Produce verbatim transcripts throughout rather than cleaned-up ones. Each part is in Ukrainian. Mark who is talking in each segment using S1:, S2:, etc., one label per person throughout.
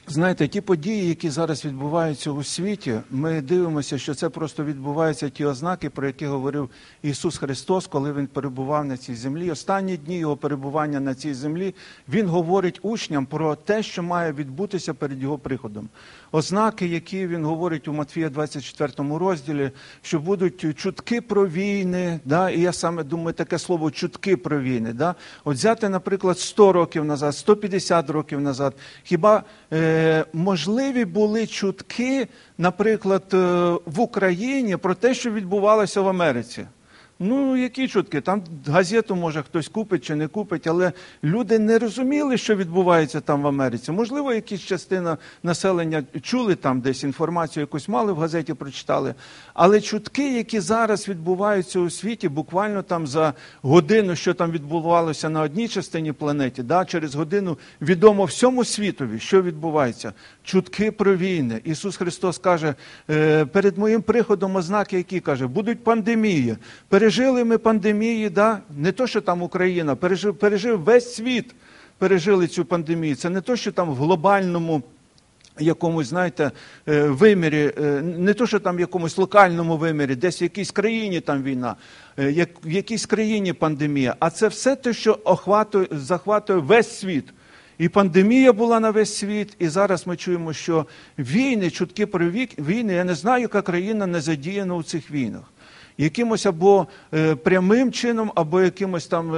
S1: Знаєте, ті події, які зараз відбуваються у світі, ми дивимося, що це просто відбуваються ті ознаки, про які говорив Ісус Христос, коли Він перебував на цій землі. Останні дні Його перебування на цій землі, Він говорить учням про те, що має відбутися перед Його приходом. Ознаки, які Він говорить у Матвія двадцять четвертому розділі, що будуть чутки про війни, да? І я саме думаю, таке слово «чутки про війни». Да? От взяти, наприклад, сто років назад, сто п'ятдесят років назад, хіба е, можливі були чутки, наприклад, е, в Україні про те, що відбувалося в Америці? Ну, які чутки? Там газету, може, хтось купить чи не купить, але люди не розуміли, що відбувається там в Америці. Можливо, якась частина населення чули там десь інформацію, якусь мали в газеті, прочитали. Але чутки, які зараз відбуваються у світі, буквально там за годину, що там відбувалося на одній частині планети, да, через годину відомо всьому світові, що відбувається. Чутки про війни. Ісус Христос каже, перед моїм приходом ознаки, які, каже, будуть пандемії. Пережили ми пандемії, да? Не то, що там Україна, пережив, пережив весь світ, пережили цю пандемію. Це не то, що там в глобальному якомусь, знаєте, вимірі, не то, що там в якомусь локальному вимірі, десь в якійсь країні там війна, як, в якійсь країні пандемія, а це все те, що охватує, захватує весь світ. І пандемія була на весь світ, і зараз ми чуємо, що війни, чутки про війни, я не знаю, яка країна не задіяна у цих війнах. Якимось або е, прямим чином, або якимось там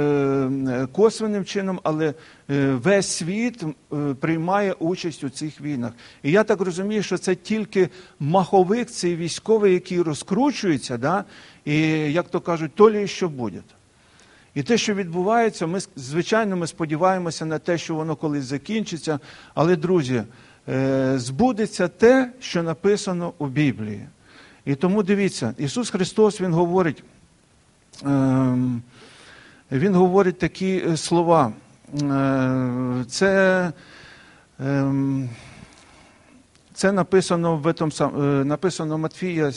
S1: е, косвенним чином, але е, весь світ е, приймає участь у цих війнах. І я так розумію, що це тільки маховик, цей військовий, який розкручується, да? І, як то кажуть, то ли що буде. І те, що відбувається, ми, звичайно, ми сподіваємося на те, що воно колись закінчиться, але, друзі, е, збудеться те, що написано у Біблії. І тому дивіться, Ісус Христос, Він говорить, Він говорить такі слова. Це, це написано в этом, написано Матфія,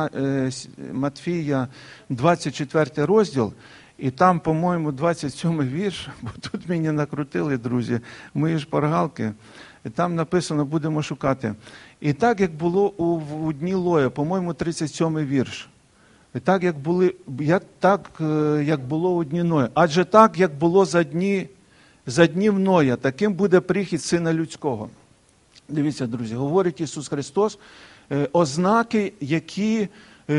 S1: Матфія двадцять четвертий розділ, і там, по-моєму, двадцять сьомий вірш, бо тут мені накрутили, друзі, мої шпаргалки. І там написано, будемо шукати. І так, як було у, у дні Лоя, по-моєму, тридцять сьомий вірш. І так, як, були, як, так, як було у дні Ноя. Адже так, як було за, дні, за днів Ноя, таким буде прихід Сина Людського. Дивіться, друзі, говорить Ісус Христос, ознаки, які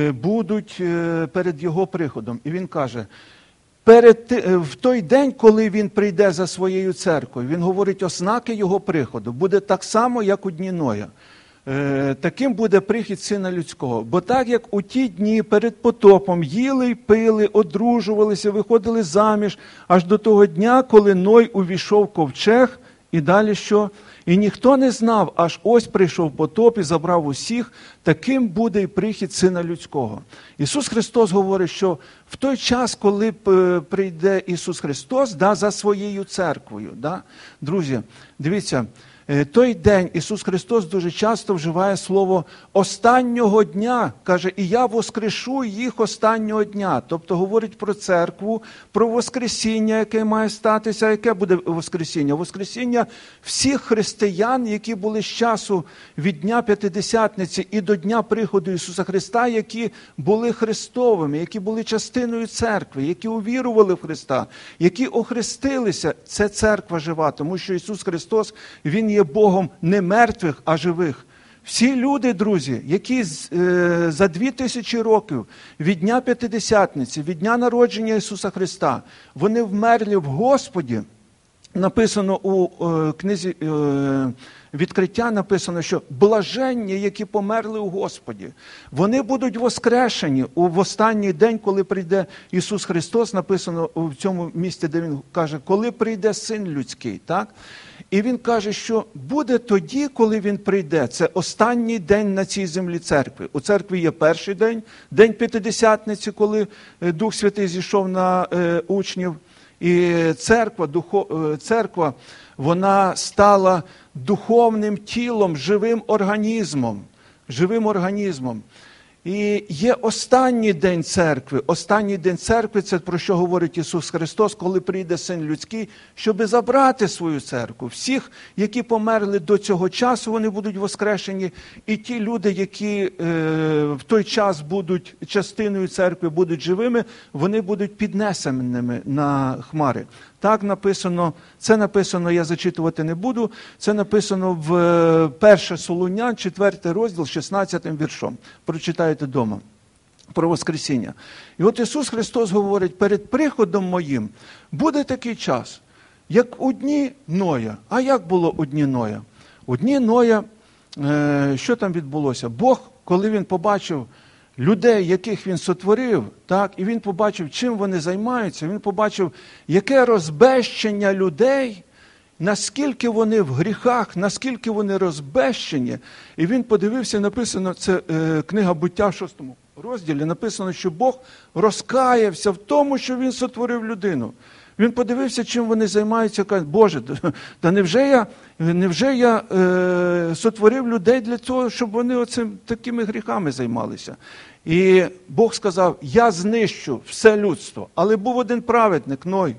S1: будуть перед Його приходом. І Він каже, перед, в той день, коли Він прийде за своєю церквою, Він говорить, ознаки Його приходу буде так само, як у дні Ноя. Е, таким буде прихід Сина Людського. Бо так, як у ті дні перед потопом їли й пили, одружувалися, виходили заміж, аж до того дня, коли Ной увійшов в ковчег, і далі що? І ніхто не знав, аж ось прийшов потоп і забрав усіх, таким буде і прихід Сина Людського. Ісус Христос говорить, що в той час, коли прийде Ісус Христос, да, за своєю церквою, да? Друзі, дивіться, той день Ісус Христос дуже часто вживає слово «останнього дня». Каже, і я воскрешу їх останнього дня. Тобто говорить про церкву, про воскресіння, яке має статися. Яке буде воскресіння? Воскресіння всіх християн, які були з часу від Дня П'ятидесятниці і до Дня приходу Ісуса Христа, які були Христовими, які були частиною церкви, які увірували в Христа, які охрестилися. Це церква жива, тому що Ісус Христос, Він є Богом не мертвих, а живих. Всі люди, друзі, які е, за дві тисячі років від Дня П'ятидесятниці, від Дня народження Ісуса Христа, вони вмерли в Господі. Написано у е, книзі е, Відкриття, написано, що блаженні, які померли у Господі, вони будуть воскрешені у в останній день, коли прийде Ісус Христос, написано в цьому місці, де Він каже, коли прийде Син Людський, так? І Він каже, що буде тоді, коли Він прийде. Це останній день на цій землі церкви. У церкві є перший день, день П'ятидесятниці, коли Дух Святий зійшов на е, учнів. І церква, духов, церква, вона стала духовним тілом, живим організмом. Живим організмом. І є останній день церкви. Останній день церкви – це про що говорить Ісус Христос, коли прийде Син Людський, щоби забрати свою церкву. Всіх, які померли до цього часу, вони будуть воскрешені. І ті люди, які е, в той час будуть частиною церкви, будуть живими, вони будуть піднесеними на хмари. Так написано, це написано, я зачитувати не буду, це написано в перше Солунян, четвертий розділ, шістнадцятим віршом. Прочитайте вдома про Воскресіння. І от Ісус Христос говорить, перед приходом моїм буде такий час, як у дні Ноя. А як було у дні Ноя? У дні Ноя, е, що там відбулося? Бог, коли Він побачив людей, яких Він сотворив, так, і Він побачив, чим вони займаються, Він побачив, яке розбещення людей, наскільки вони в гріхах, наскільки вони розбещені. І Він подивився, написано, це е, книга Буття в шостому розділі, написано, що Бог розкаявся в тому, що Він сотворив людину. Він подивився, чим вони займаються, каже, Боже, та невже я, невже я е, сотворив людей для того, щоб вони оцим, такими гріхами займалися? І Бог сказав, я знищу все людство. Але був один праведник, Ной.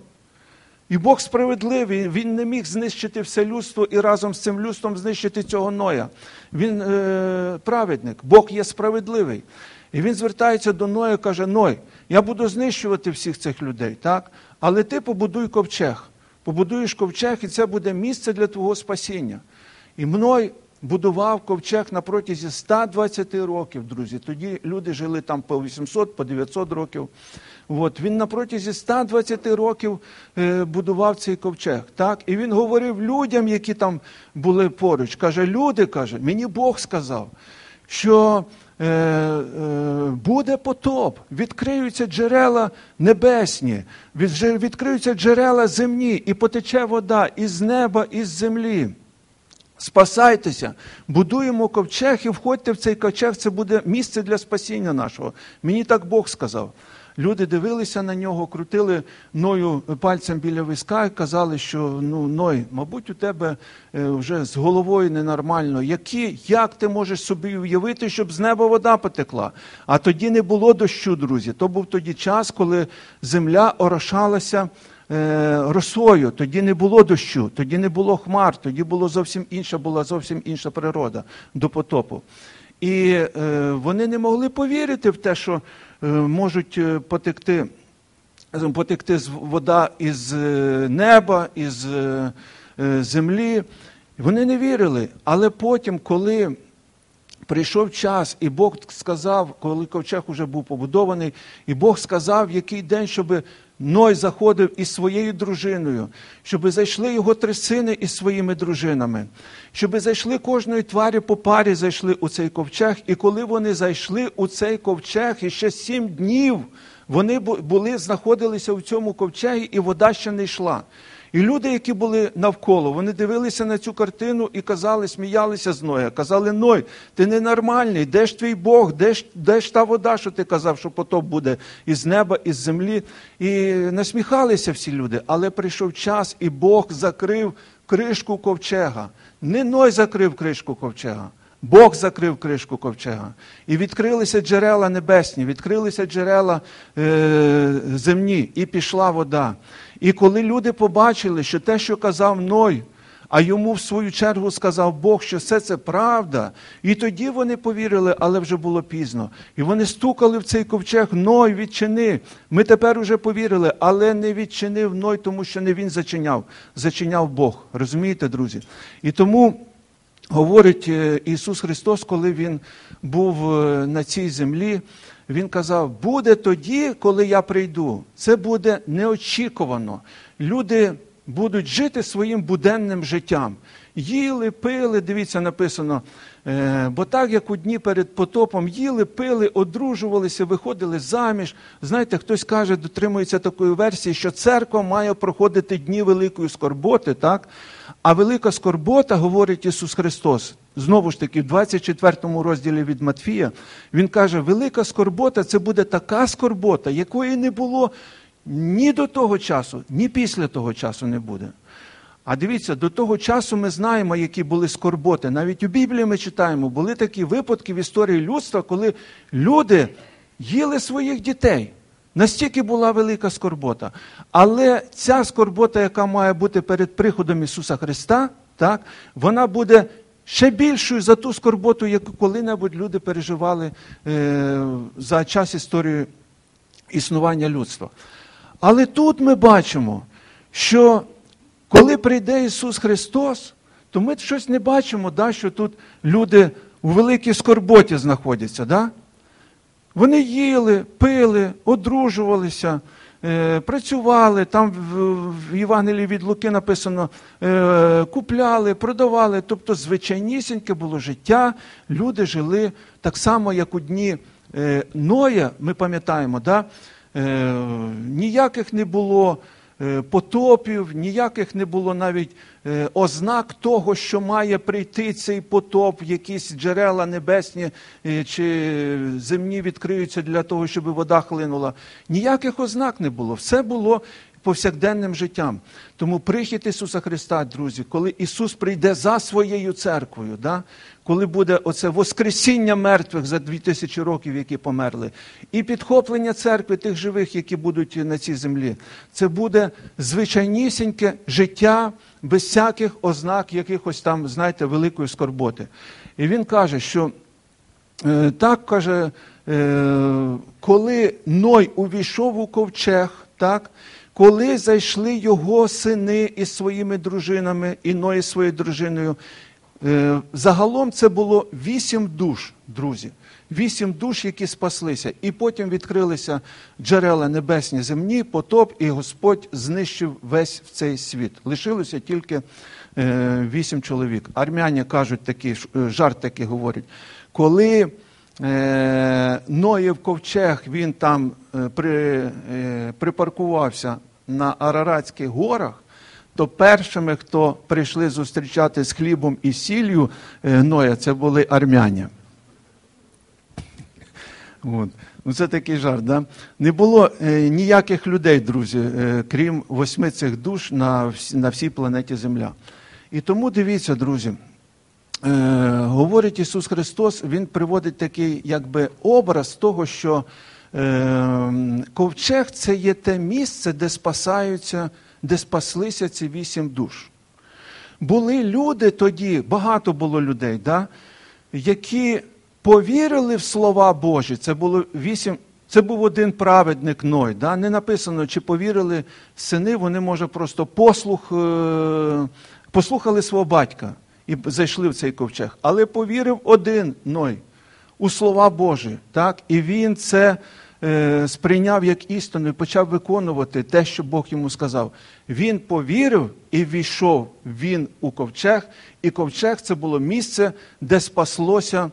S1: І Бог справедливий, Він не міг знищити все людство і разом з цим людством знищити цього Ноя. Він е, праведник, Бог є справедливий. І він звертається до Ноя і каже, Ной, я буду знищувати всіх цих людей, так? Але ти побудуй ковчег. Побудуєш ковчег, і це буде місце для твого спасіння. І Ной будував ковчег на протязі ста двадцяти років, друзі. Тоді люди жили там по вісімсот, по дев'ятсот років. От. Він на протязі ста двадцяти років е, будував цей ковчег. Так? І він говорив людям, які там були поруч. Каже, люди, каже, мені Бог сказав, що е, е, буде потоп, відкриються джерела небесні, від, відкриються джерела земні, і потече вода із неба, із землі. Спасайтеся, будуємо ковчег і входьте в цей ковчег, це буде місце для спасіння нашого. Мені так Бог сказав. Люди дивилися на нього, крутили Ною пальцем біля виска і казали, що, ну, Ной, мабуть, у тебе вже з головою ненормально. Які, як ти можеш собі уявити, щоб з неба вода потекла? А тоді не було дощу, друзі. То був тоді час, коли земля орошалася росою, тоді не було дощу, тоді не було хмар, тоді було зовсім інша, була зовсім інша природа до потопу. І е, вони не могли повірити в те, що е, можуть потекти, потекти вода із неба, із е, землі. Вони не вірили, але потім, коли прийшов час, і Бог сказав, коли ковчег уже був побудований, і Бог сказав, в який день, щоб Ной заходив із своєю дружиною, щоб зайшли його три сини із своїми дружинами, щоб зайшли кожної тварі по парі, зайшли у цей ковчег, і коли вони зайшли у цей ковчег, і ще сім днів вони були, знаходилися в цьому ковчегі, і вода ще не йшла. І люди, які були навколо, вони дивилися на цю картину і казали, сміялися з Ноя. Казали, Ной, ти ненормальний, де ж твій Бог, де ж, де ж та вода, що ти казав, що потоп буде із неба, із землі. І насміхалися всі люди, але прийшов час, і Бог закрив кришку ковчега. Не Ной закрив кришку ковчега, Бог закрив кришку ковчега. І відкрилися джерела небесні, відкрилися джерела е, земні, і пішла вода. І коли люди побачили, що те, що казав Ной, а йому в свою чергу сказав Бог, що все це правда, і тоді вони повірили, але вже було пізно. І вони стукали в цей ковчег, Ной, відчини. Ми тепер уже повірили, але не відчинив Ной, тому що не він зачиняв, зачиняв Бог. Розумієте, друзі? І тому говорить Ісус Христос, коли Він був на цій землі, Він казав, буде тоді, коли я прийду. Це буде неочікувано. Люди будуть жити своїм буденним життям. Їли, пили, дивіться, написано, бо так, як у дні перед потопом, їли, пили, одружувалися, виходили заміж. Знаєте, хтось каже, дотримується такої версії, що церква має проходити дні великої скорботи, так? А велика скорбота, говорить Ісус Христос, знову ж таки, в двадцять четвертому розділі від Матфія, Він каже, велика скорбота – це буде така скорбота, якої не було ні до того часу, ні після того часу не буде. А дивіться, до того часу ми знаємо, які були скорботи. Навіть у Біблії ми читаємо, були такі випадки в історії людства, коли люди їли своїх дітей. Настільки була велика скорбота. Але ця скорбота, яка має бути перед приходом Ісуса Христа, так, вона буде ще більшою за ту скорботу, яку коли-небудь люди переживали е, за час історії існування людства. Але тут ми бачимо, що коли прийде Ісус Христос, то ми щось не бачимо, да, що тут люди у великій скорботі знаходяться. Да? Вони їли, пили, одружувалися, е, працювали, там в, в Євангелії від Луки написано, е, купляли, продавали, тобто звичайнісіньке було життя, люди жили так само, як у дні е, Ноя, ми пам'ятаємо, да? е, ніяких не було потопів, ніяких не було навіть ознак того, що має прийти цей потоп, якісь джерела небесні чи земні відкриються для того, щоб вода хлинула. Ніяких ознак не було. Все було повсякденним життям. Тому прихід Ісуса Христа, друзі, коли Ісус прийде за своєю церквою, да? Коли буде оце воскресіння мертвих за дві тисячі років, які померли, і підхоплення церкви тих живих, які будуть на цій землі, це буде звичайнісіньке життя без всяких ознак якихось там, знаєте, великої скорботи. І він каже, що е, так, каже, е, коли Ной увійшов у ковчег, так, коли зайшли його сини із своїми дружинами, і Ной із своєю дружиною, загалом це було вісім душ, друзі. Вісім душ, які спаслися. І потім відкрилися джерела небесні, земні, потоп, і Господь знищив весь цей світ. Лишилося тільки вісім чоловік. Армяні кажуть такі, жарт такий говорять. Коли Ноїв ковчег, він там при, припаркувався на Араратських горах, то першими, хто прийшли зустрічати з хлібом і сіллю Ноя, це були армяні. От. Ну, це такий жарт, да? Не було е, ніяких людей, друзі, е, крім восьми цих душ на, всі, на всій планеті Земля. І тому, дивіться, друзі, е, говорить Ісус Христос, Він приводить такий, якби, образ того, що е, ковчег – це є те місце, де спасаються, де спаслися ці вісім душ. Були люди тоді, багато було людей, да, які повірили в слова Божі. Це було вісім, це був один праведник Ной. Да? Не написано, чи повірили сини, вони, може, просто послух, послухали свого батька і зайшли в цей ковчег. Але повірив один Ной у слова Божі. Так? І він це сприйняв як істину і почав виконувати те, що Бог йому сказав. Він повірив і війшов він у ковчег, і ковчег – це було місце, де спаслося,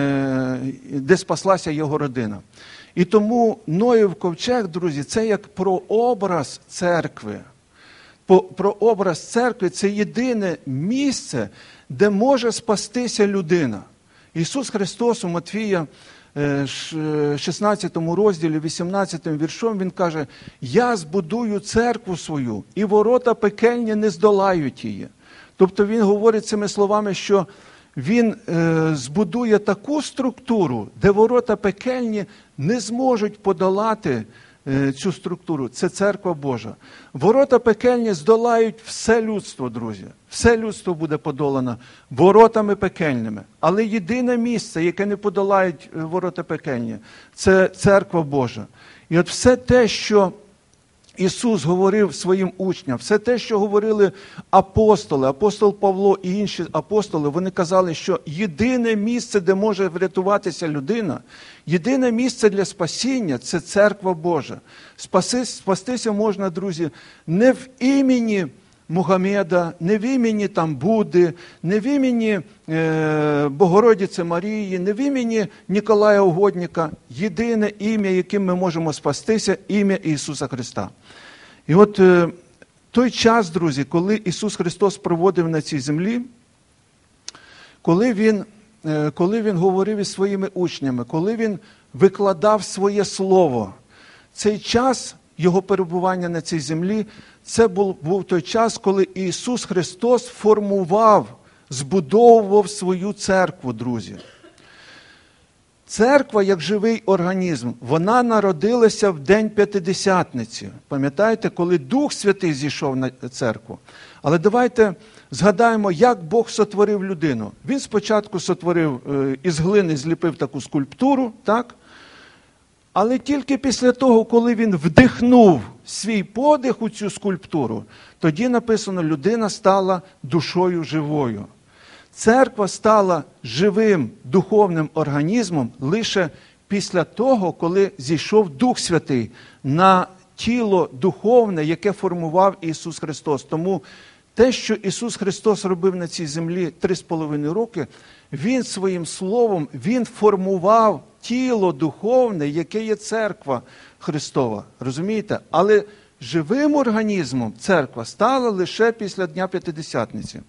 S1: де спаслася його родина. І тому Ноїв ковчег, друзі, це як прообраз церкви. Прообраз церкви – це єдине місце, де може спастися людина. Ісус Христос у Матвія шістнадцятому розділі, вісімнадцятим віршом, Він каже: «Я збудую церкву свою, і ворота пекельні не здолають її». Тобто Він говорить цими словами, що Він е, збудує таку структуру, де ворота пекельні не зможуть подолати е, цю структуру. Це церква Божа. Ворота пекельні здолають все людство, друзі. Все людство буде подолано воротами пекельними. Але єдине місце, яке не подолають ворота пекельні, це церква Божа. І от все те, що Ісус говорив своїм учням, все те, що говорили апостоли, апостол Павло і інші апостоли, вони казали, що єдине місце, де може врятуватися людина, єдине місце для спасіння – це церква Божа. Спаси, спастися можна, друзі, не в імені Мухаммеда, не в імені там Будди, не в імені е, Богородиці Марії, не в імені Ніколая Угодника. Єдине ім'я, яким ми можемо спастися – ім'я Ісуса Христа. І от е, той час, друзі, коли Ісус Христос проводив на цій землі, коли Він, е, коли Він говорив із своїми учнями, коли Він викладав своє Слово, цей час його перебування на цій землі, це був, був той час, коли Ісус Христос формував, збудовував свою церкву, друзі. Церква, як живий організм, вона народилася в День П'ятидесятниці. Пам'ятаєте, коли Дух Святий зійшов на церкву? Але давайте згадаємо, як Бог сотворив людину. Він спочатку сотворив, із глини зліпив таку скульптуру, так? Але тільки після того, коли він вдихнув свій подих у цю скульптуру, тоді написано, людина стала душою живою. Церква стала живим духовним організмом лише після того, коли зійшов Дух Святий на тіло духовне, яке формував Ісус Христос. Тому те, що Ісус Христос робив на цій землі три з половиною роки, Він своїм словом, Він формував тіло духовне, яке є церква Христова. Розумієте? Але живим організмом церква стала лише після Дня П'ятидесятниці.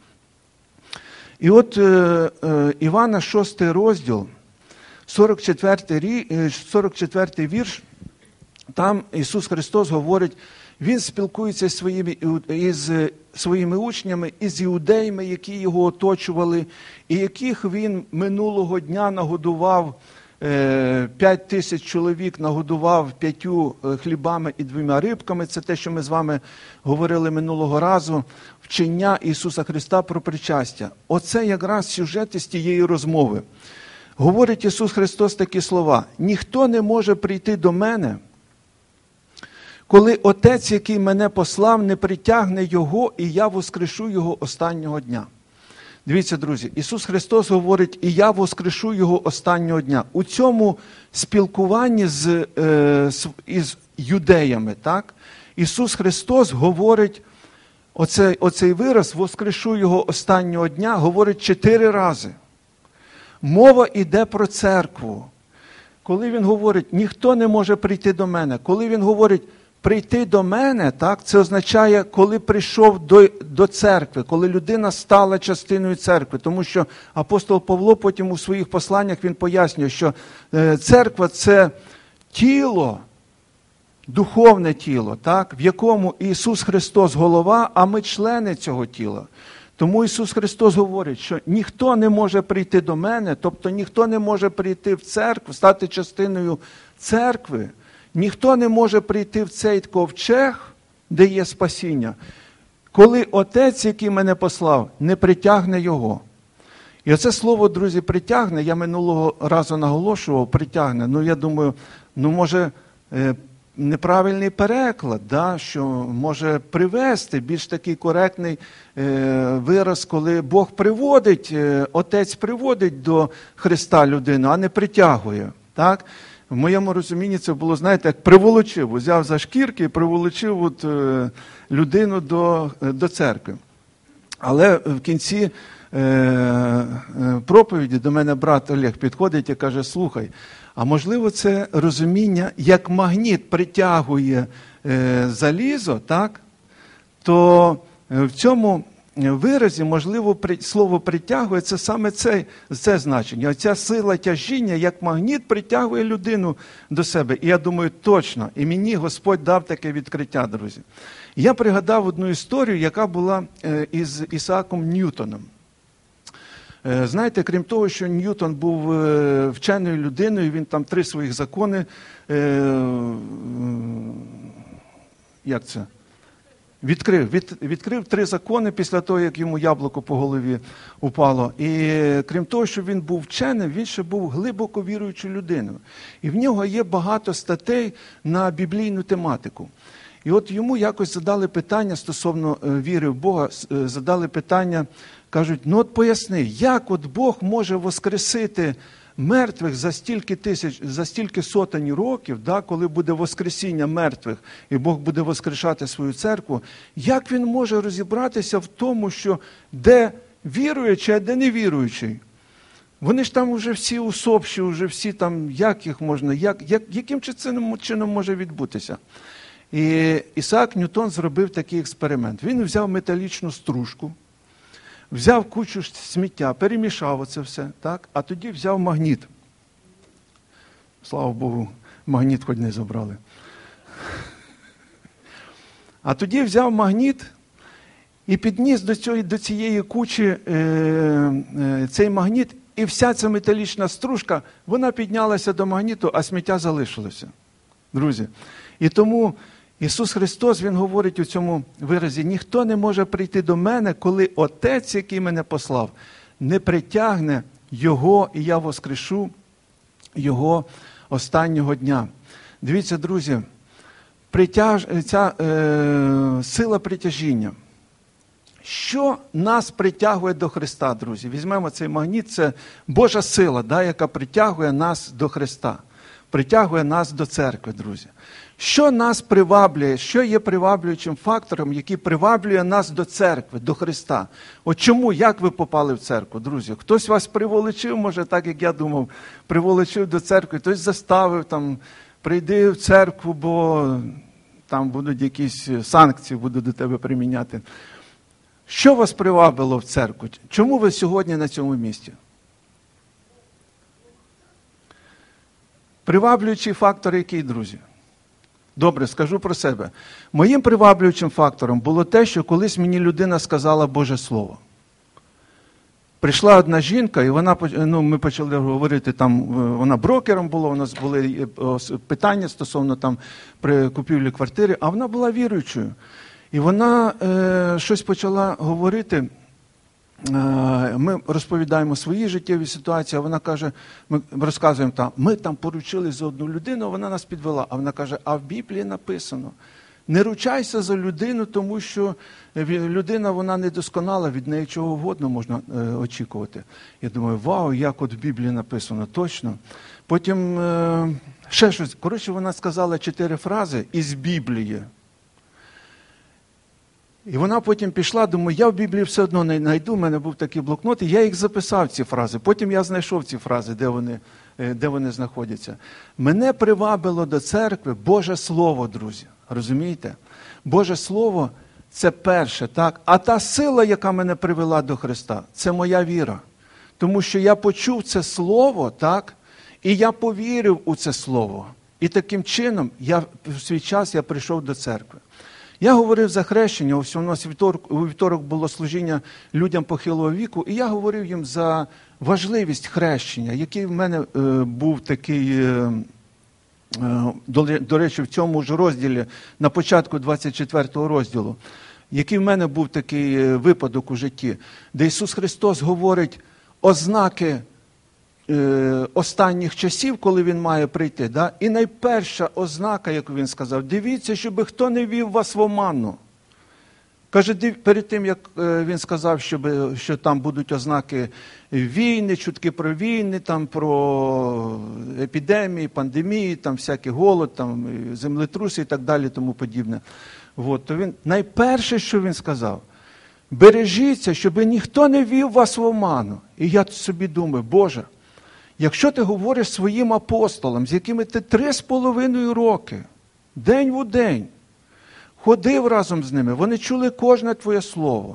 S1: І от е, е, Івана шостий розділ, сорок четвертий вірш, там Ісус Христос говорить, Він спілкується із своїми, із своїми учнями, із іудеями, які його оточували, і яких Він минулого дня нагодував, п'ять тисяч чоловік нагодував п'ятью хлібами і двома рибками. Це те, що ми з вами говорили минулого разу. Вчення Ісуса Христа про причастя. Оце якраз сюжет із тієї розмови. Говорить Ісус Христос такі слова. «Ніхто не може прийти до мене, коли Отець, який мене послав, не притягне Його, і я воскрешу Його останнього дня». Дивіться, друзі, Ісус Христос говорить, і я воскрешу Його останнього дня. У цьому спілкуванні з, е, із юдеями, так, Ісус Христос говорить, оцей, оцей вираз, воскрешу Його останнього дня, говорить чотири рази. Мова йде про церкву. Коли Він говорить, ніхто не може прийти до мене, коли Він говорить, прийти до мене, так, це означає, коли прийшов до, до церкви, коли людина стала частиною церкви. Тому що апостол Павло потім у своїх посланнях він пояснює, що церква – це тіло, духовне тіло, так, в якому Ісус Христос голова, а ми члени цього тіла. Тому Ісус Христос говорить, що ніхто не може прийти до мене, тобто ніхто не може прийти в церкву, стати частиною церкви, ніхто не може прийти в цей ковчег, де є спасіння, коли Отець, який мене послав, не притягне Його. І оце слово, друзі, притягне, я минулого разу наголошував, притягне, ну я думаю, ну може неправильний переклад, да, що може привести більш такий коректний е, вираз, коли Бог приводить, е, Отець приводить до Христа людину, а не притягує, так? В моєму розумінні це було, знаєте, як приволочив, взяв за шкірки і приволочив от, е, людину до, до церкви. Але в кінці е, е, проповіді до мене брат Олег підходить і каже, слухай, а можливо це розуміння, як магніт притягує е, залізо, так? То в цьому виразі, можливо, слово «притягує» – це саме це, це значення. Оця сила тяжіння, як магніт, притягує людину до себе. І я думаю, точно, і мені Господь дав таке відкриття, друзі. Я пригадав одну історію, яка була із Ісааком Ньютоном. Знаєте, крім того, що Ньютон був вченою людиною, він там три своїх закони, як це? Відкрив, від, відкрив три закони після того, як йому яблуко по голові упало. І крім того, що він був вченим, він ще був глибоко віруючою людиною. І в нього є багато статей на біблійну тематику. І от йому якось задали питання стосовно віри в Бога, задали питання, кажуть, ну от поясни, як от Бог може воскресити мертвих за стільки тисяч, за стільки сотень років, да, коли буде воскресіння мертвих, і Бог буде воскрешати свою церкву, як він може розібратися в тому, що де віруючий, а де невіруючий? Вони ж там вже всі усопші, вже всі там, як їх можна, як, як, яким чином, чином може відбутися? І Ісаак Ньютон зробив такий експеримент. Він взяв металічну стружку, взяв кучу сміття, перемішав оце все, так? А тоді взяв магніт. Слава Богу, магніт хоч не забрали. А тоді взяв магніт і підніс до, цього, до цієї кучі е, е, цей магніт, і вся ця металічна стружка, вона піднялася до магніту, а сміття залишилося. Друзі. І тому Ісус Христос, Він говорить у цьому виразі: ніхто не може прийти до мене, коли Отець, який мене послав, не притягне Його, і я воскрешу Його останнього дня. Дивіться, друзі, притяж... ця е... сила притяжіння. Що нас притягує до Христа, друзі? Візьмемо цей магніт, це Божа сила, да, яка притягує нас до Христа, притягує нас до церкви, друзі. Що нас приваблює, що є приваблюючим фактором, який приваблює нас до церкви, до Христа? От чому, як ви попали в церкву, друзі? Хтось вас приволочив, може, так, як я думав, приволочив до церкви, хтось заставив, там, прийди в церкву, бо там будуть якісь санкції, будуть до тебе приміняти. Що вас привабило в церкву? Чому ви сьогодні на цьому місці? Приваблюючий фактор який, друзі? Добре, скажу про себе. Моїм приваблюючим фактором було те, що колись мені людина сказала Боже Слово. Прийшла одна жінка, і вона, ну, ми почали говорити, там, вона брокером була, у нас були питання стосовно там, при купівлі квартири, а вона була віруючою. І вона е, щось почала говорити, е, ми розповідаємо свої життєві ситуації, а вона каже, ми розказуємо там, ми там поручили за одну людину, вона нас підвела. А вона каже, а в Біблії написано, не ручайся за людину, тому що людина, вона недосконала, від неї чого угодно можна е, очікувати. Я думаю, вау, як от в Біблії написано, точно. Потім е, ще щось, коротше, вона сказала чотири фрази із Біблії. І вона потім пішла, думаю, я в Біблії все одно не знайду, в мене був такий блокнот, і я їх записав, ці фрази. Потім я знайшов ці фрази, де вони, де вони знаходяться. Мене привабило до церкви Боже Слово, друзі. Розумієте? Боже Слово – це перше, так? А та сила, яка мене привела до Христа, це моя віра. Тому що я почув це Слово, так? І я повірив у це Слово. І таким чином, я, в свій час я прийшов до церкви. Я говорив за хрещення, ось у нас вівторок, у вівторок було служіння людям похилого віку, і я говорив їм за важливість хрещення, який в мене е, був такий, е, е, до, до речі, в цьому ж розділі, на початку двадцять четвертого розділу, який в мене був такий випадок у житті, де Ісус Христос говорить ознаки е, останніх часів, коли Він має прийти. Да? І найперша ознака, яку Він сказав, дивіться, щоб хто не вів вас в оману. Каже, перед тим, як Він сказав, щоб, що там будуть ознаки війни, чутки про війни, там, про епідемії, пандемії, там, всякий голод, там, землетруси і так далі, тому подібне. От, то він, найперше, що Він сказав, бережіться, щоб ніхто не вів вас в оману. І я собі думаю, Боже, якщо ти говориш своїм апостолам, з якими ти три з половиною роки, день в день, ходив разом з ними, вони чули кожне твоє слово,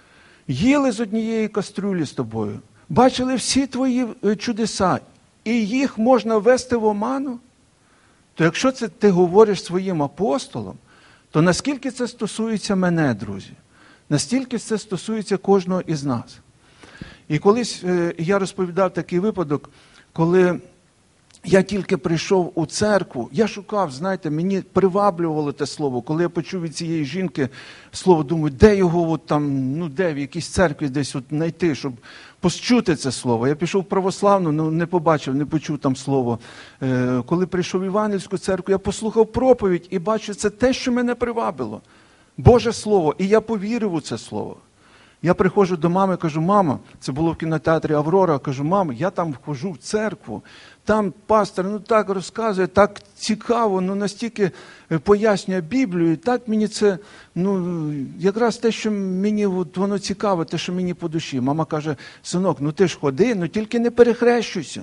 S1: їли з однієї кастрюлі з тобою, бачили всі твої чудеса, і їх можна ввести в оману, то якщо це ти говориш своїм апостолам, то наскільки це стосується мене, друзі? Настільки це стосується кожного із нас. І колись е, я розповідав такий випадок, коли я тільки прийшов у церкву, я шукав, знаєте, мені приваблювало те слово. Коли я почув від цієї жінки слово, думаю, де його от там, ну де, в якійсь церкві десь от знайти, щоб почути це слово. Я пішов в православну, ну не побачив, не почув там слово. Е, коли прийшов в Івангельську церкву, я послухав проповідь і бачу, це те, що мене привабило. Боже Слово. І я повірив у це слово. Я приходжу до мами, кажу, мама, це було в кінотеатрі «Аврора», кажу, мама, я там вхожу в церкву, там пастор, ну так розказує, так цікаво, ну настільки пояснює Біблію, і так мені це, ну, якраз те, що мені, от, воно цікаве, те, що мені по душі. Мама каже, синок, ну ти ж ходи, ну тільки не перехрещуйся.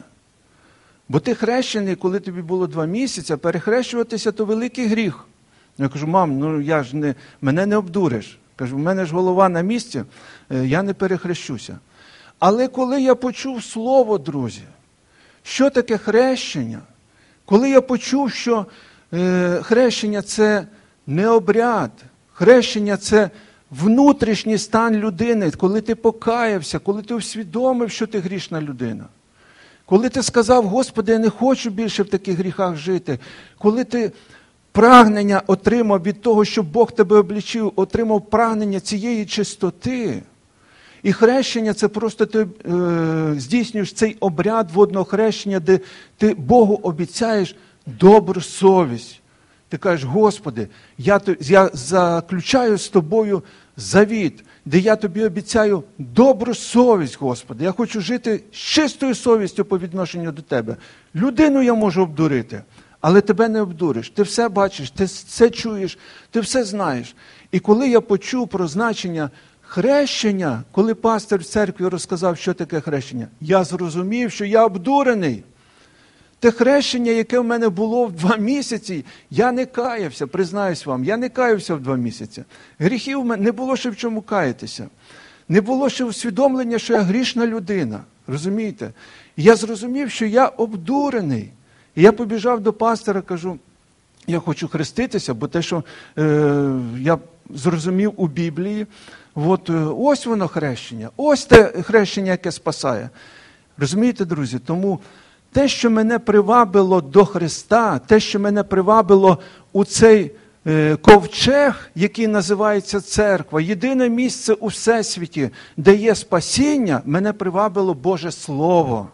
S1: Бо ти хрещений, коли тобі було два місяці, перехрещуватися – то великий гріх. Я кажу, мам, ну я ж не, мене не обдуриш. Кажу, в мене ж голова на місці, я не перехрещуся. Але коли я почув слово, друзі, що таке хрещення? Коли я почув, що е, хрещення – це не обряд, Хрещення – це внутрішній стан людини, коли ти покаявся, коли ти усвідомив, що ти грішна людина. Коли ти сказав, Господи, я не хочу більше в таких гріхах жити. Коли ти прагнення отримав від того, що Бог тебе облічив, отримав прагнення цієї чистоти. І хрещення – це просто ти е, здійснюєш цей обряд водного хрещення, де ти Богу обіцяєш добру совість. Ти кажеш, Господи, я, я заключаю з Тобою завіт, де я Тобі обіцяю добру совість, Господи. Я хочу жити з чистою совістю по відношенню до Тебе. Людину я можу обдурити, але Тебе не обдуриш. Ти все бачиш, ти все чуєш, ти все знаєш. І коли я почув про значення хрещення, коли пастир в церкві розказав, що таке хрещення, я зрозумів, що я обдурений. Те хрещення, яке в мене було в два місяці, я не каявся, признаюсь вам, я не каявся в два місяці. Гріхів в мене не було ще в чому каятися. Не було ще усвідомлення, що я грішна людина. Розумієте? Я зрозумів, що я обдурений. І я побіжав до пастора, кажу, я хочу хреститися, бо те, що е, я зрозумів у Біблії, от, ось воно хрещення, ось те хрещення, яке спасає. Розумієте, друзі? Тому те, що мене привабило до Христа, те, що мене привабило у цей е, ковчег, який називається церква, єдине місце у всесвіті, де є спасіння, мене привабило Боже Слово.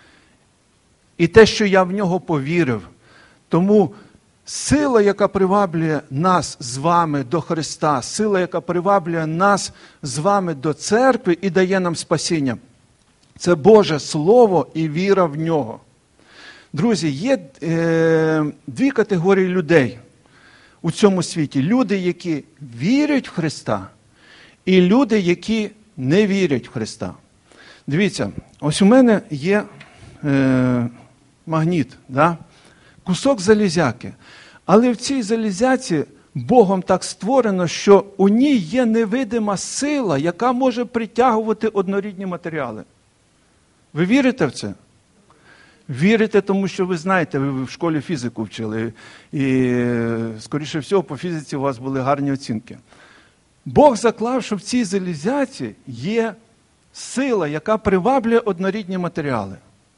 S1: І те, що я в нього повірив. Тому сила, яка приваблює нас з вами до Христа, сила, яка приваблює нас з вами до церкви і дає нам спасіння, це Боже Слово і віра в нього. Друзі, є е, дві категорії людей у цьому світі. Люди, які вірять в Христа, і люди, які не вірять в Христа. Дивіться, ось у мене є е, магніт, да? Кусок залізяки. Але в цій залізяці Богом так створено, що у ній є невидима сила, яка може притягувати однорідні матеріали. Ви вірите в це? Вірите, тому що ви знаєте, ви в школі фізику вчили, і, скоріше всього, по фізиці у вас були гарні оцінки. Бог заклав, що в цій залізяці є сила, яка приваблює однорідні матеріали.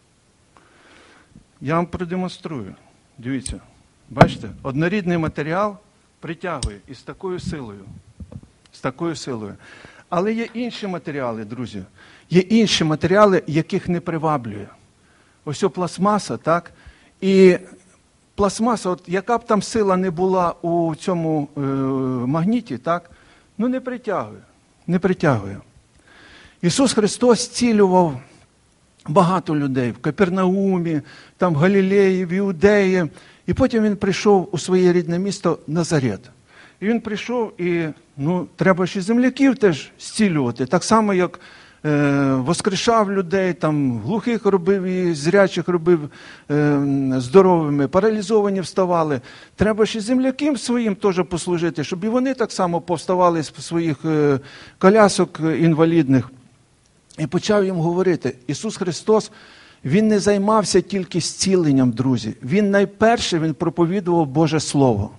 S1: Я вам продемонструю. Дивіться, бачите, однорідний матеріал притягує із такою силою. З такою силою. Але є інші матеріали, друзі. Є інші матеріали, яких не приваблює. Ось о пластмаса, так? І пластмаса, от яка б там сила не була у цьому е, магніті, так? Ну не притягує. Не притягує. Ісус Христос зцілював багато людей в Капернаумі, там в Галілеї, в Іудеї. І потім Він прийшов у своє рідне місто Назарет. І Він прийшов і, ну, треба ж і земляків теж зцілювати. Так само, як е, воскрешав людей, там глухих робив і зрячих робив е, здоровими, паралізовані вставали. Треба ж і землякам своїм теж послужити, щоб і вони так само повставали з своїх е, колясок інвалідних. І почав їм говорити, Ісус Христос, Він не займався тільки зціленням, друзі. Він найперше, Він проповідував Боже Слово.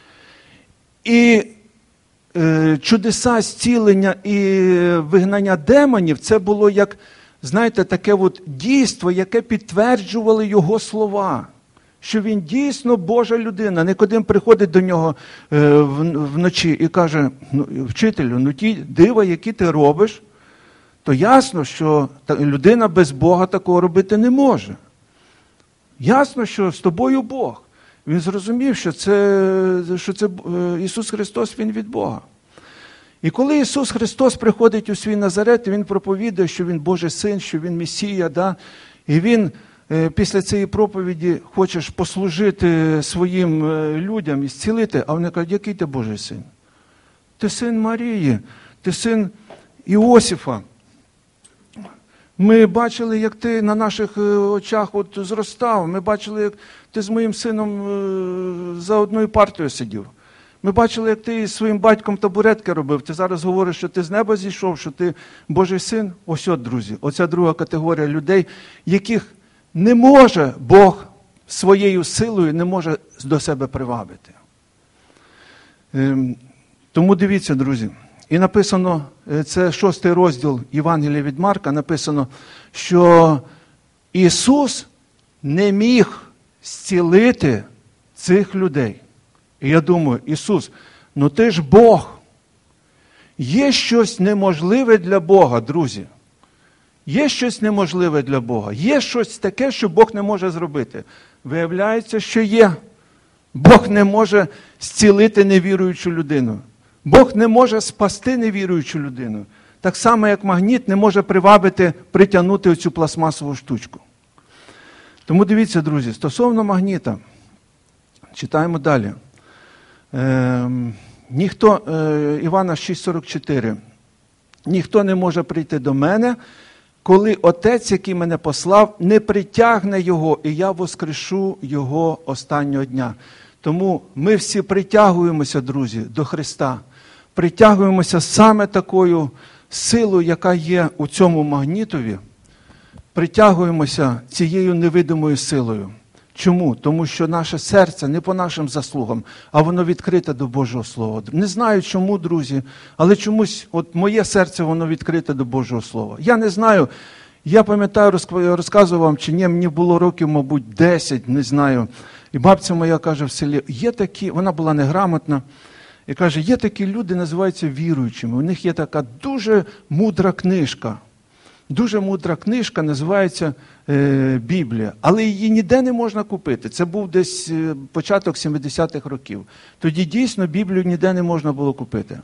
S1: І е, чудеса зцілення і вигнання демонів, це було як, знаєте, таке от дійство, яке підтверджувало Його слова. Що Він дійсно Божа людина. Никодим приходить до Нього е, вночі і каже, ну, вчителю, ну ті дива, які ти робиш, то ясно, що людина без Бога такого робити не може. Ясно, що з тобою Бог. Він зрозумів, що це, що це Ісус Христос, Він від Бога. І коли Ісус Христос приходить у свій Назарет, Він проповідує, що Він Божий Син, що Він Месія, да? І Він після цієї проповіді хочеш послужити своїм людям і зцілити, а вони кажуть, який ти Божий Син? Ти син Марії, ти син Іосифа. Ми бачили, як ти на наших очах от зростав. Ми бачили, як ти з моїм сином за одною партою сидів. Ми бачили, як ти з своїм батьком табуретки робив. Ти зараз говориш, що ти з неба зійшов, що ти Божий син. Ось от, друзі, оця друга категорія людей, яких не може Бог своєю силою не може до себе привабити. Тому дивіться, друзі, і написано, це шостий розділ Євангелія від Марка, написано, що Ісус не міг зцілити цих людей. І я думаю, Ісус, ну ти ж Бог. Є щось неможливе для Бога, друзі. Є щось неможливе для Бога. Є щось таке, що Бог не може зробити. Виявляється, що є. Бог не може зцілити невіруючу людину. Бог не може спасти невіруючу людину. Так само, як магніт не може привабити, притягнути оцю пластмасову штучку. Тому дивіться, друзі, стосовно магніта, читаємо далі. Е, ніхто, е, Івана шість сорок чотири. Ніхто не може прийти до мене, коли Отець, який мене послав, не притягне його, і я воскрешу його останнього дня. Тому ми всі притягуємося, друзі, до Христа. Притягуємося саме такою силою, яка є у цьому магнітові. Притягуємося цією невидимою силою. Чому? Тому що наше серце не по нашим заслугам, а воно відкрите до Божого Слова. Не знаю чому, друзі, але чомусь от моє серце, воно відкрите до Божого Слова. Я не знаю, я пам'ятаю, розказував вам, чи ні, мені було років, мабуть, десять, не знаю. І бабця моя каже в селі, є такі, вона була неграмотна, і каже, є такі люди, називаються віруючими. У них є така дуже мудра книжка. Дуже мудра книжка, називається е, Біблія. Але її ніде не можна купити. Це був десь е, початок сімдесятих років. Тоді дійсно Біблію ніде не можна було купити.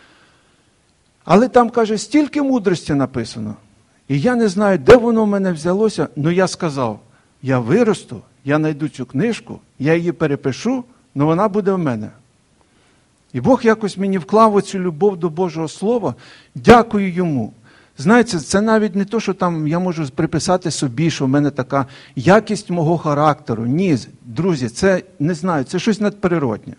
S1: Але там, каже, стільки мудрості написано. І я не знаю, де воно в мене взялося, але я сказав, я виросту, я знайду цю книжку, я її перепишу, але вона буде в мене. І Бог якось мені вклав оцю любов до Божого Слова. Дякую йому. Знаєте, це навіть не то, що там я можу приписати собі, що в мене така якість мого характеру. Ні, друзі, це, не знаю, це щось надприродне.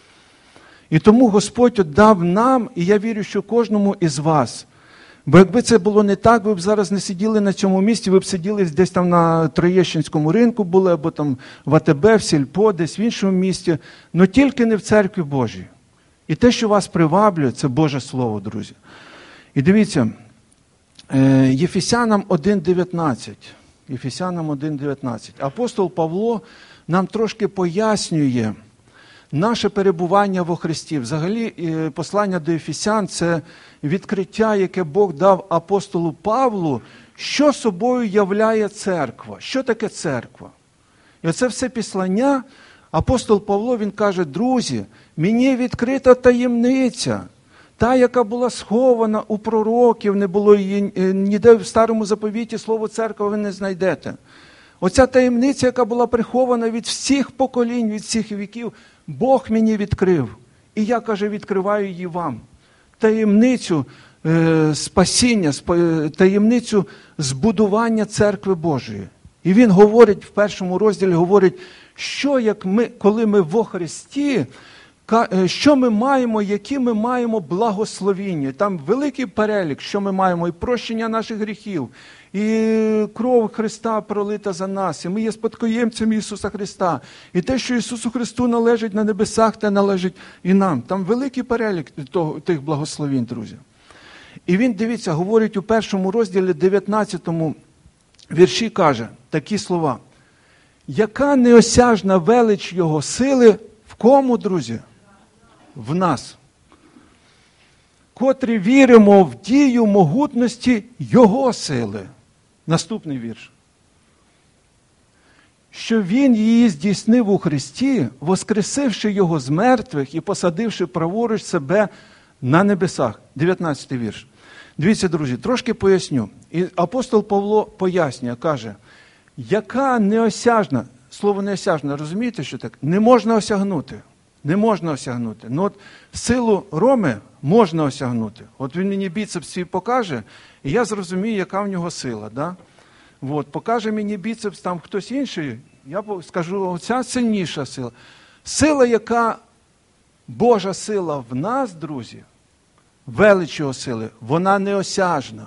S1: І тому Господь дав нам, і я вірю, що кожному із вас. Бо якби це було не так, ви б зараз не сиділи на цьому місці, ви б сиділи десь там на Троєщинському ринку були, або там в АТБ, в Сільпо, десь в іншому місті, але тільки не в Церкві Божій. І те, що вас приваблює, це Боже Слово, друзі. І дивіться, Єфесянам один дев'ятнадцять. Єфесянам один дев'ятнадцять. Апостол Павло нам трошки пояснює наше перебування во Христі. Взагалі, послання до Ефесян – це відкриття, яке Бог дав апостолу Павлу, що собою являє церква. Що таке церква? І оце все післання апостол Павло, він каже, друзі, мені відкрита таємниця. Та, яка була схована у пророків, не було її, ніде в Старому Заповіті слово церква ви не знайдете. Оця таємниця, яка була прихована від всіх поколінь, від всіх віків, Бог мені відкрив. І я, каже, відкриваю її вам. Таємницю е, спасіння, таємницю збудування церкви Божої. І він говорить, в першому розділі говорить, що як ми, коли ми во Христі, що ми маємо, які ми маємо благословіння. Там великий перелік, що ми маємо, і прощення наших гріхів, і кров Христа пролита за нас, і ми є спадкоємцями Ісуса Христа. І те, що Ісусу Христу належить на небесах, те належить і нам. Там великий перелік того, тих благословінь, друзі. І він, дивіться, говорить у першому розділі, дев'ятнадцятому вірші, каже такі слова. Яка неосяжна велич Його сили в кому, друзі? В нас, котрі віримо в дію могутності Його сили. Наступний вірш. Що Він її здійснив у Христі, воскресивши Його з мертвих і посадивши праворуч себе на небесах. дев'ятнадцятий вірш. Дивіться, друзі, трошки поясню. І апостол Павло пояснює, каже, яка неосяжна, слово неосяжна, розумієте, що так? Не можна осягнути. Не можна осягнути. Ну от силу Роми можна осягнути. От він мені біцепс свій покаже, і я зрозумію, яка в нього сила. Да? От, покаже мені біцепс там хтось інший, я скажу, оця сильніша сила. Сила, яка, Божа сила в нас, друзі, велич Його сили, вона неосяжна.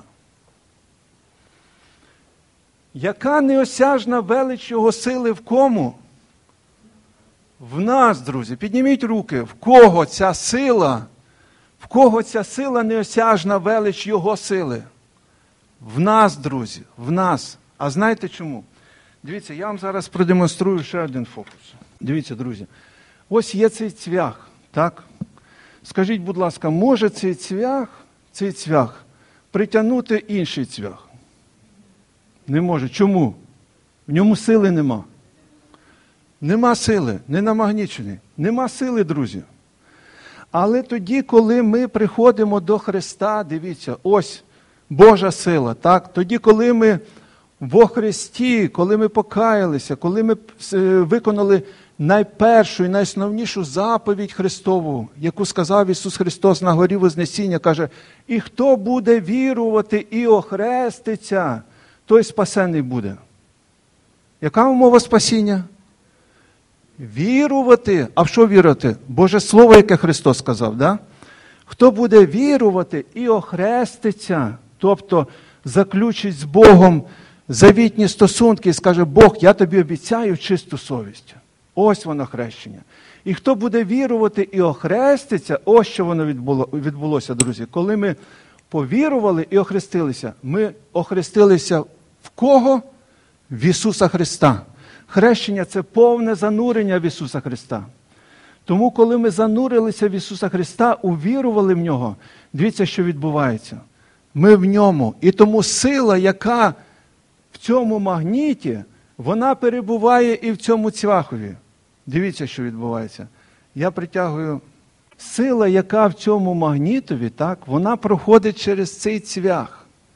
S1: Яка неосяжна велич Його сили в кому? В нас, друзі, підніміть руки, в кого ця сила В кого ця сила неосяжна велич Його сили? В нас, друзі, в нас. А знаєте чому? Дивіться, я вам зараз продемонструю ще один фокус. Дивіться, друзі. Ось є цей цвях, так? Скажіть, будь ласка, може цей цвях, цей цвях притягнути інший цвях? Не може. Чому? В ньому сили нема. Нема сили, не намагнічений. Нема сили, друзі. Але тоді, коли ми приходимо до Христа, дивіться, ось Божа сила, так? Тоді, коли ми во Христі, коли ми покаялися, коли ми виконали найпершу і найосновнішу заповідь Христову, яку сказав Ісус Христос на горі Вознесіння, каже, і хто буде вірувати і охреститься, той спасений буде. Яка умова спасіння? Вірувати. А в що вірувати? Боже Слово, яке Христос сказав, да? Хто буде вірувати і охреститься, тобто заключить з Богом завітні стосунки і скаже, Бог, я тобі обіцяю чисту совість. Ось воно хрещення. І хто буде вірувати і охреститься, ось що воно відбуло, відбулося, друзі. Коли ми повірували і охрестилися, ми охрестилися в кого? В Ісуса Христа. Хрещення – це повне занурення в Ісуса Христа. Тому, коли ми занурилися в Ісуса Христа, увірували в Нього, дивіться, що відбувається. Ми в Ньому. І тому сила, яка в цьому магніті, вона перебуває і в цьому цвяхові. Дивіться, що відбувається. Я притягую. Сила, яка в цьому магнітові, так, вона проходить через цей цвях.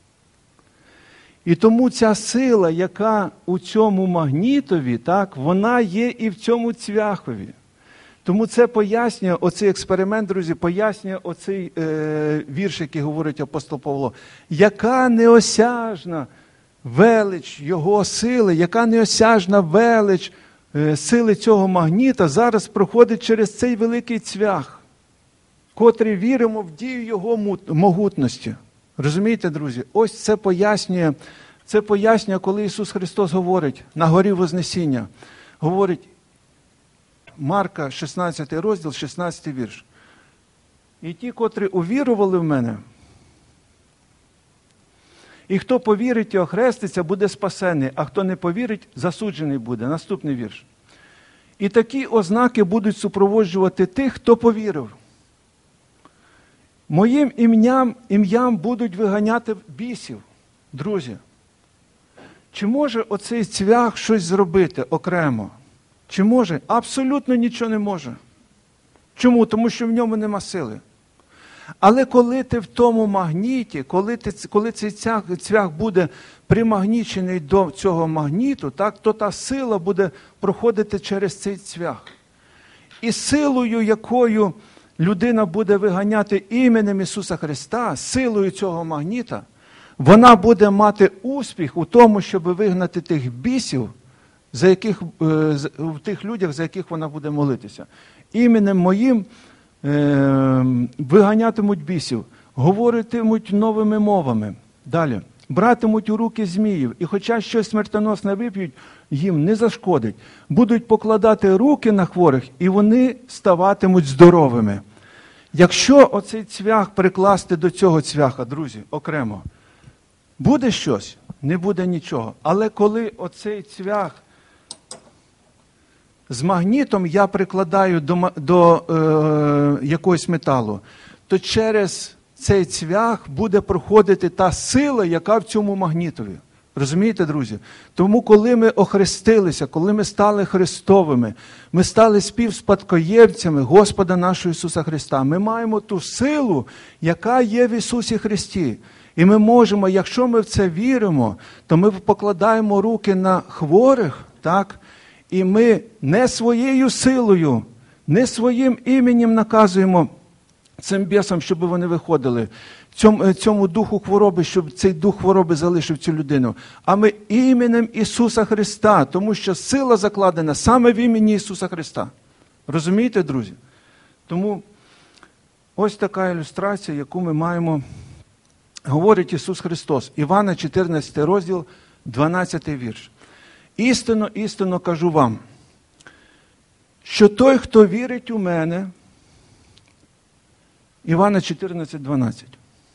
S1: І тому ця сила, яка у цьому магнітові, так, вона є і в цьому цвяхові. Тому це пояснює, оцей експеримент, друзі, пояснює оцей е, вірш, який говорить апостол Павло. Яка неосяжна велич Його сили, яка неосяжна велич е, сили цього магніта зараз проходить через цей великий цвях, котрий віримо в дію Його могутності. Розумієте, друзі? Ось це пояснює, це пояснює, коли Ісус Христос говорить на горі Вознесіння. Говорить, Марка, шістнадцятий розділ, шістнадцятий вірш. І ті, котрі увірували в мене, і хто повірить і охреститься, буде спасений, а хто не повірить, засуджений буде. Наступний вірш. І такі ознаки будуть супроводжувати тих, хто повірив. Моїм ім'ям, ім'ям будуть виганяти бісів. Друзі, чи може оцей цвях щось зробити окремо? Чи може? Абсолютно нічого не може. Чому? Тому що в ньому нема сили. Але коли ти в тому магніті, коли, ти, коли цей цвях, цвях буде примагнічений до цього магніту, так, то та сила буде проходити через цей цвях. І силою, якою людина буде виганяти іменем Ісуса Христа, силою цього магніта, вона буде мати успіх у тому, щоб вигнати тих бісів, за яких, в тих людях, за яких вона буде молитися. Іменем моїм е, виганятимуть бісів, говоритимуть новими мовами. Далі. Братимуть у руки зміїв, і хоча щось смертоносне вип'ють, їм не зашкодить. Будуть покладати руки на хворих, і вони ставатимуть здоровими. Якщо оцей цвях прикласти до цього цвяха, друзі, окремо, буде щось? Не буде нічого. Але коли оцей цвях з магнітом я прикладаю до, до е, якогось металу, то через цей цвях буде проходити та сила, яка в цьому магнітові. Розумієте, друзі? Тому, коли ми охрестилися, коли ми стали Христовими, ми стали співспадкоємцями Господа нашого Ісуса Христа, ми маємо ту силу, яка є в Ісусі Христі. І ми можемо, якщо ми в це віримо, то ми покладаємо руки на хворих, так? І ми не своєю силою, не своїм іменем наказуємо цим бісам, щоб вони виходили, цьому, цьому духу хвороби, щоб цей дух хвороби залишив цю людину. А ми іменем Ісуса Христа, тому що сила закладена саме в імені Ісуса Христа. Розумієте, друзі? Тому ось така ілюстрація, яку ми маємо, говорить Ісус Христос. Івана, чотирнадцятий розділ, дванадцятий вірш. Істинно, істинно кажу вам, що той, хто вірить у мене, Івана чотирнадцять дванадцять.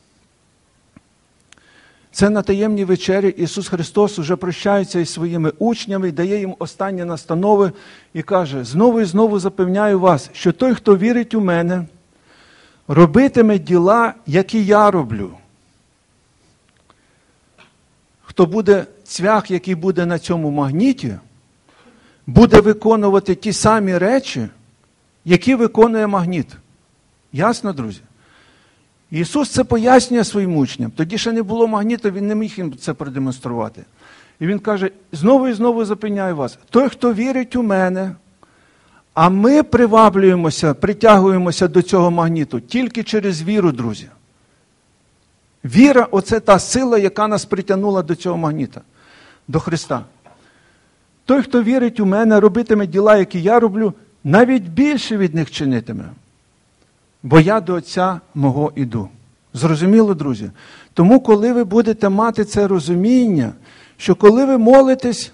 S1: Це на таємній вечері Ісус Христос уже прощається із своїми учнями, дає їм останні настанови і каже: «Знову і знову запевняю вас, що той, хто вірить у мене, робитиме діла, які я роблю». Хто буде цвях, який буде на цьому магніті, буде виконувати ті самі речі, які виконує магніт. Ясно, друзі? Ісус це пояснює своїм учням. Тоді ще не було магніту, Він не міг їм це продемонструвати. І Він каже: «Знову і знову запевняю вас, той, хто вірить у мене, а ми приваблюємося, притягуємося до цього магніту тільки через віру, друзі». Віра – оце та сила, яка нас притягнула до цього магніта, до Христа. Той, хто вірить у мене, робитиме діла, які я роблю, навіть більше від них чинитиме. Бо я до Отця мого іду. Зрозуміло, друзі? Тому, коли ви будете мати це розуміння, що коли ви молитесь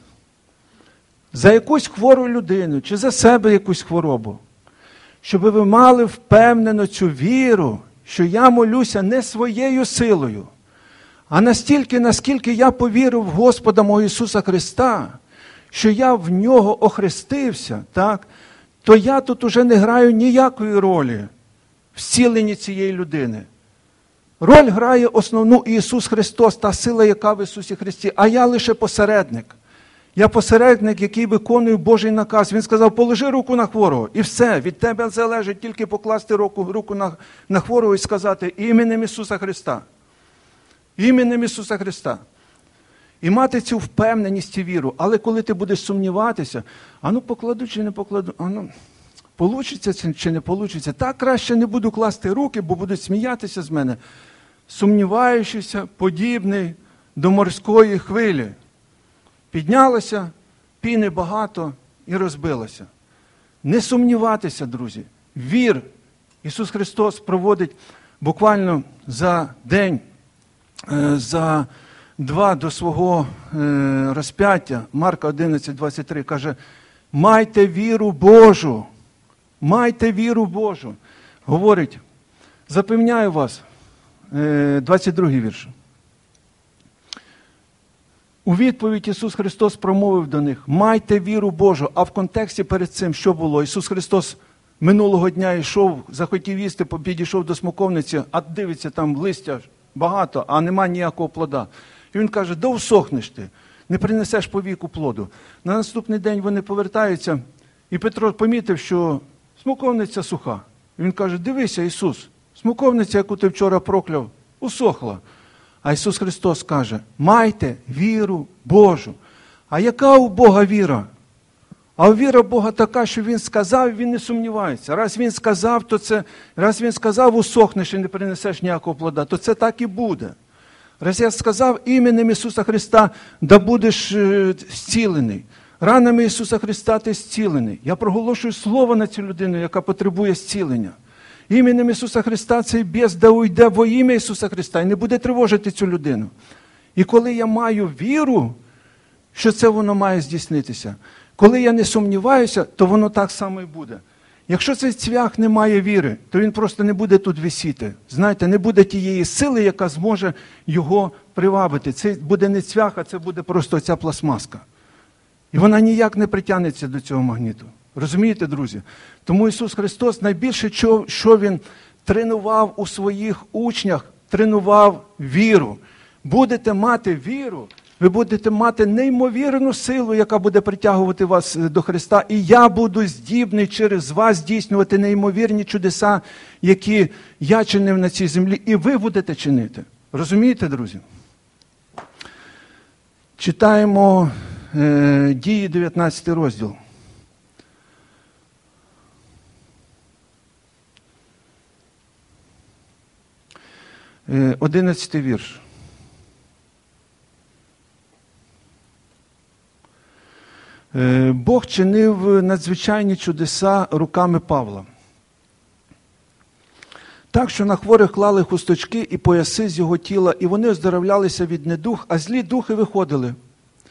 S1: за якусь хвору людину, чи за себе якусь хворобу, щоб ви мали впевнену цю віру, що я молюся не своєю силою, а настільки, наскільки я повірив в Господа мого Ісуса Христа, що я в Нього охрестився, так, то я тут уже не граю ніякої ролі в зціленні цієї людини. Роль грає основну Ісус Христос, та сила, яка в Ісусі Христі, а я лише посередник. Я посередник, який виконує Божий наказ. Він сказав: положи руку на хворого, і все, від тебе залежить тільки покласти руку, руку на, на хворого і сказати: іменем Ісуса Христа. Іменем Ісуса Христа. І мати цю впевненість і віру. Але коли ти будеш сумніватися: а ну покладу чи не покладу, а ну, получиться це чи не получиться, так краще не буду класти руки, бо будуть сміятися з мене. Сумніваючися, подібний до морської хвилі. Піднялася, піни багато і розбилася. Не сумніватися, друзі. Вір. Ісус Христос проводить буквально за день, за два до свого розп'яття, Марка одинадцять двадцять три, каже: майте віру Божу, майте віру Божу. Говорить: запевняю вас, двадцять другий вірш. У відповідь Ісус Христос промовив до них: майте віру Божу. А в контексті перед цим що було? Ісус Христос минулого дня йшов, захотів їсти, підійшов до смоковниці, а дивиться, там листя багато, а нема ніякого плода. І Він каже: да всохнеш ти, не принесеш по віку плоду. На наступний день вони повертаються, і Петро помітив, що смоковниця суха. І Він каже: дивися, Ісус, смоковниця, яку ти вчора прокляв, усохла. А Ісус Христос каже: майте віру Божу. А яка у Бога віра? А віра Бога така, що Він сказав, Він не сумнівається. Раз Він сказав, то це, раз Він сказав, усохнеш і не принесеш ніякого плода, то це так і буде. Раз я сказав іменем Ісуса Христа, да будеш е, зцілений. Ранами Ісуса Христа ти зцілений. Я проголошую слово на цю людину, яка потребує зцілення. Іменем Ісуса Христа цей біс да уйде во ім'я Ісуса Христа і не буде тривожити цю людину. І коли я маю віру, що це воно має здійснитися, коли я не сумніваюся, то воно так само і буде. Якщо цей цвях не має віри, то він просто не буде тут висіти. Знаєте, не буде тієї сили, яка зможе його привабити. Це буде не цвях, а це буде просто ця пластмаска. І вона ніяк не притягнеться до цього магніту. Розумієте, друзі? Тому Ісус Христос найбільше, що Він тренував у своїх учнях, тренував віру. Будете мати віру, ви будете мати неймовірну силу, яка буде притягувати вас до Христа. І я буду здібний через вас здійснювати неймовірні чудеса, які я чинив на цій землі, і ви будете чинити. Розумієте, друзі? Читаємо е, Дії, дев'ятнадцятий розділ. Е, одинадцятий вірш. Бог чинив надзвичайні чудеса руками Павла. Так, що на хворих клали хусточки і пояси з його тіла, і вони оздоровлялися від недух, а злі духи виходили.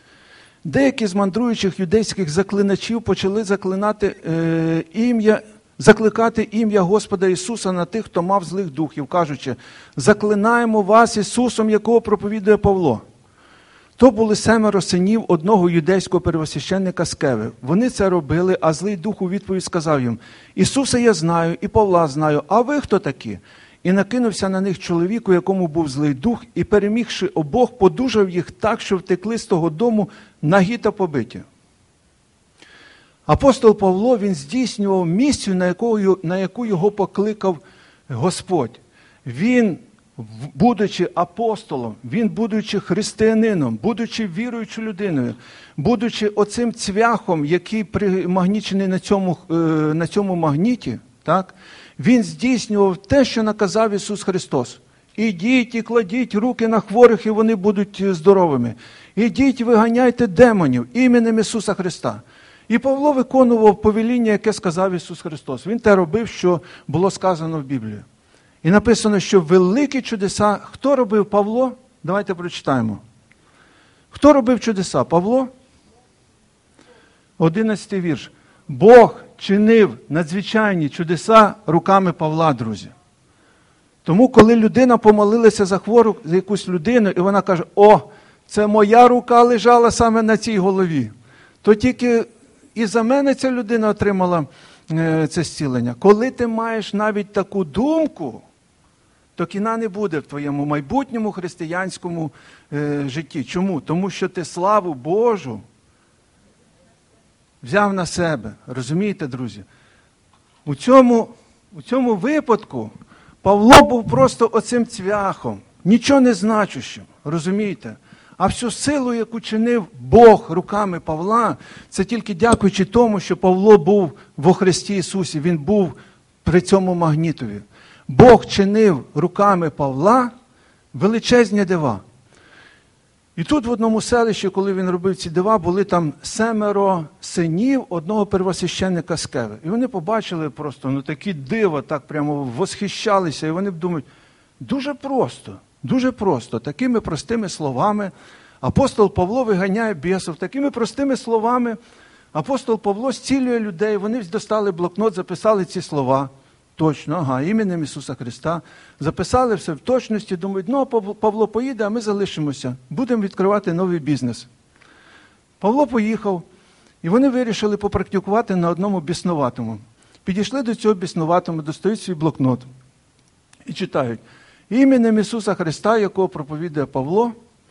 S1: Деякі з мандруючих юдейських заклиначів почали заклинати е, ім'я закликати ім'я Господа Ісуса на тих, хто мав злих духів, кажучи, заклинаємо вас Ісусом, якого проповідує Павло. То були семеро синів одного юдейського первосвященника Скеви. Вони це робили, а злий дух у відповідь сказав їм, Ісуса я знаю і Павла знаю, а ви хто такі? І накинувся на них чоловік, у якому був злий дух, і перемігши обох, подужав їх так, що втекли з того дому нагі та побиті. Апостол Павло, він здійснював місію, на яку, на яку його покликав Господь. Він, будучи апостолом, він, будучи християнином, будучи віруючою людиною, будучи оцим цвяхом, який примагнічений на цьому, на цьому магніті, так, він здійснював те, що наказав Ісус Христос. Ідіть і кладіть руки на хворих, і вони будуть здоровими. Ідіть і виганяйте демонів іменем Ісуса Христа. І Павло виконував повеління, яке сказав Ісус Христос. Він те робив, що було сказано в Біблії. І написано, що великі чудеса. Хто робив Павло? Давайте прочитаємо. Хто робив чудеса? Павло? Одинадцятий вірш. Бог чинив надзвичайні чудеса руками Павла, друзі. Тому, коли людина помолилася за хвору, за якусь людину, і вона каже, о, це моя рука лежала саме на цій голові, то тільки і за мене ця людина отримала е, це зцілення. Коли ти маєш навіть таку думку, то кіна не буде в твоєму майбутньому християнському е, житті. Чому? Тому що ти славу Божу взяв на себе. Розумієте, друзі? У цьому, у цьому випадку Павло був просто оцим цвяхом, нічого не значущим. Розумієте? А всю силу, яку чинив Бог руками Павла, це тільки дякуючи тому, що Павло був во Христі Ісусі, він був при цьому магнітові. Бог чинив руками Павла величезні дива. І тут в одному селищі, коли він робив ці дива, були там семеро синів одного первосвященника Скеви. І вони побачили просто ну, такі дива, так прямо восхищалися. І вони думають, дуже просто, дуже просто, такими простими словами апостол Павло виганяє бісів, такими простими словами апостол Павло зцілює людей. Вони достали блокнот, записали ці слова. Точно, ага, іменем Ісуса Христа. Записали все в точності, думають, ну, Павло поїде, а ми залишимося. Будемо відкривати новий бізнес. Павло поїхав, і вони вирішили попрактикувати на одному біснуватому. Підійшли до цього біснуватому, достають свій блокнот і читають. Іменем Ісуса Христа, якого проповідує Павло,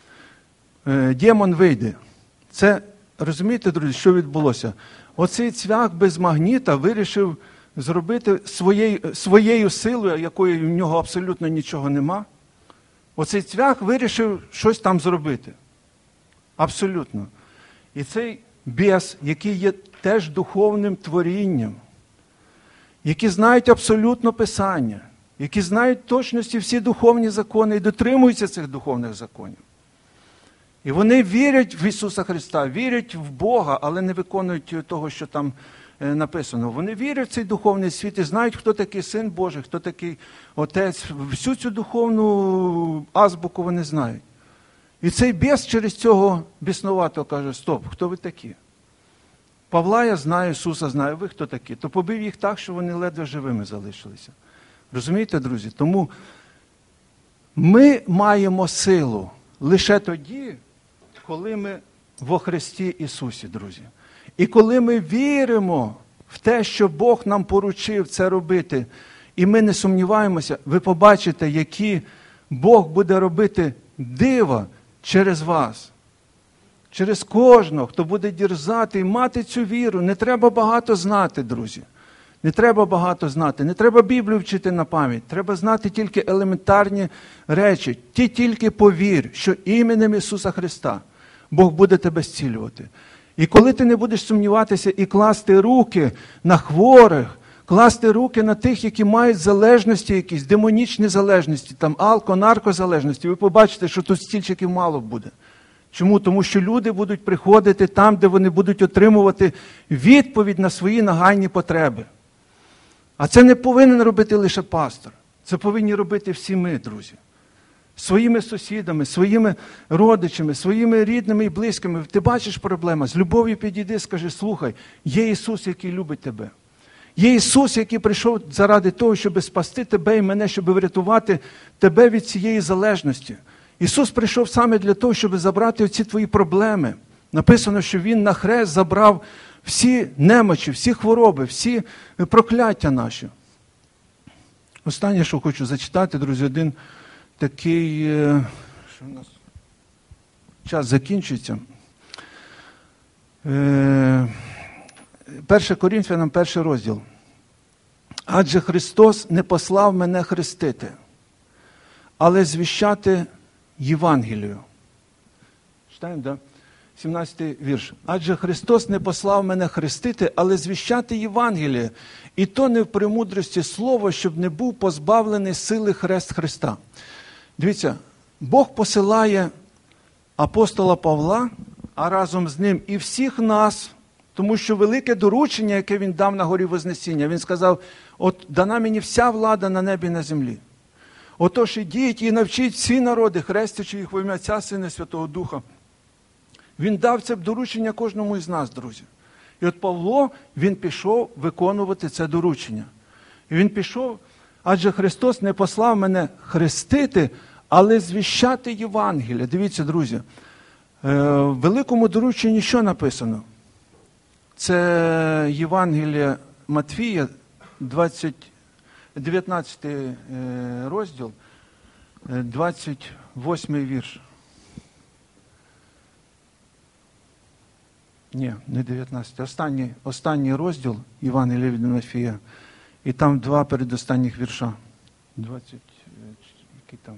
S1: демон вийде. Це, розумієте, друзі, що відбулося? Оцей цвях без магніта вирішив зробити своєю, своєю силою, якої в нього абсолютно нічого нема. Оцей цвях вирішив щось там зробити. Абсолютно. І цей біс, який є теж духовним творінням, які знають абсолютно Писання, які знають точності всі духовні закони і дотримуються цих духовних законів. І вони вірять в Ісуса Христа, вірять в Бога, але не виконують того, що там написано. Вони вірять в цей духовний світ і знають, хто такий Син Божий, хто такий Отець. Всю цю духовну азбуку вони знають. І цей біс через цього біснуватого каже, стоп, хто ви такі? Павла я знаю, Ісуса знаю, ви хто такі? То побив їх так, що вони ледве живими залишилися. Розумієте, друзі? Тому ми маємо силу лише тоді, коли ми во Христі Ісусі, друзі. І коли ми віримо в те, що Бог нам поручив це робити, і ми не сумніваємося, ви побачите, які Бог буде робити дива через вас. Через кожного, хто буде дерзати і мати цю віру. Не треба багато знати, друзі. Не треба багато знати. Не треба Біблію вчити на пам'ять. Треба знати тільки елементарні речі. Ти тільки повір, що іменем Ісуса Христа Бог буде тебе зцілювати. І коли ти не будеш сумніватися і класти руки на хворих, класти руки на тих, які мають залежності якісь, демонічні залежності, там алко, наркозалежності, ви побачите, що тут стільчиків мало буде. Чому? Тому що люди будуть приходити там, де вони будуть отримувати відповідь на свої нагальні потреби. А це не повинен робити лише пастор. Це повинні робити всі ми, друзі. Своїми сусідами, своїми родичами, своїми рідними і близькими. Ти бачиш проблему, з любов'ю підійди, скажи, слухай, є Ісус, який любить тебе. Є Ісус, який прийшов заради того, щоб спасти тебе і мене, щоб врятувати тебе від цієї залежності. Ісус прийшов саме для того, щоб забрати оці твої проблеми. Написано, що Він на хрест забрав всі немочі, всі хвороби, всі прокляття наші. Останнє, що хочу зачитати, друзі, один такий, що у нас час закінчується. Перше Коринфянам, перший розділ. Адже Христос не послав мене хрестити, але звіщати Євангелію. Читаємо, да? сімнадцятий вірш. Адже Христос не послав мене хрестити, але звіщати Євангеліє. І то не в премудрості слова, щоб не був позбавлений сили хрест Христа. Дивіться, Бог посилає апостола Павла, а разом з ним і всіх нас, тому що велике доручення, яке він дав на горі Вознесіння, він сказав, от дана мені вся влада на небі і на землі. Отож ідіть і навчіть всі народи, хрестячи їх в ім'я Отця, Сина і Святого Духа. Він дав це доручення кожному із нас, друзі. І от Павло, він пішов виконувати це доручення. І він пішов, адже Христос не послав мене хрестити, але звіщати Євангелія. Дивіться, друзі, в великому дорученні що написано? Це Євангелія Матвія, двадцять, дев'ятнадцятий розділ, двадцять восьмий вірш. Ні, не дев'ятнадцятий, останній, останній розділ Євангелія від Матфія, і там два передостанніх вірша. двадцять, який там?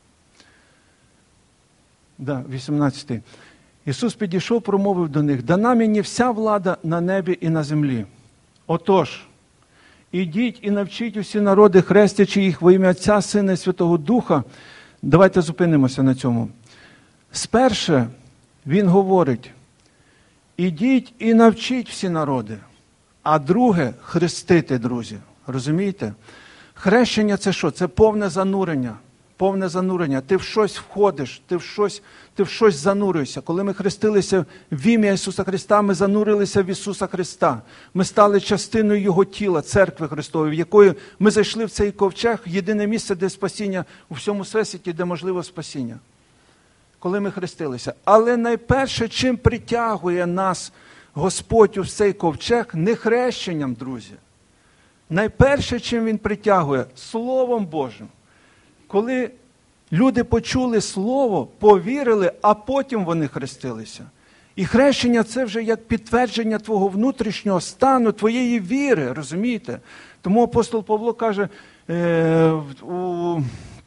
S1: Да, вісімнадцятий. Ісус підійшов, промовив до них, дана мені вся влада на небі і на землі. Отож, ідіть і навчіть усі народи, хрестячи їх во ім'я Отця, Сина і Святого Духа. Давайте зупинимося на цьому. Сперше він говорить, ідіть і навчіть всі народи. А друге, хрестити, друзі. Розумієте? Хрещення – це що? Це повне занурення. Повне занурення. Ти в щось входиш, ти в щось, ти в щось занурюєшся. Коли ми хрестилися в ім'я Ісуса Христа, ми занурилися в Ісуса Христа. Ми стали частиною Його тіла, церкви Христової, в якої ми зайшли в цей ковчег, єдине місце, де спасіння у всьому всесвіті, де можливо спасіння. Коли ми хрестилися. Але найперше, чим притягує нас Господь у цей ковчег, не хрещенням, друзі. Найперше, чим Він притягує, Словом Божим. Коли люди почули Слово, повірили, а потім вони хрестилися. І хрещення – це вже як підтвердження твого внутрішнього стану, твоєї віри, розумієте? Тому апостол Павло каже е, у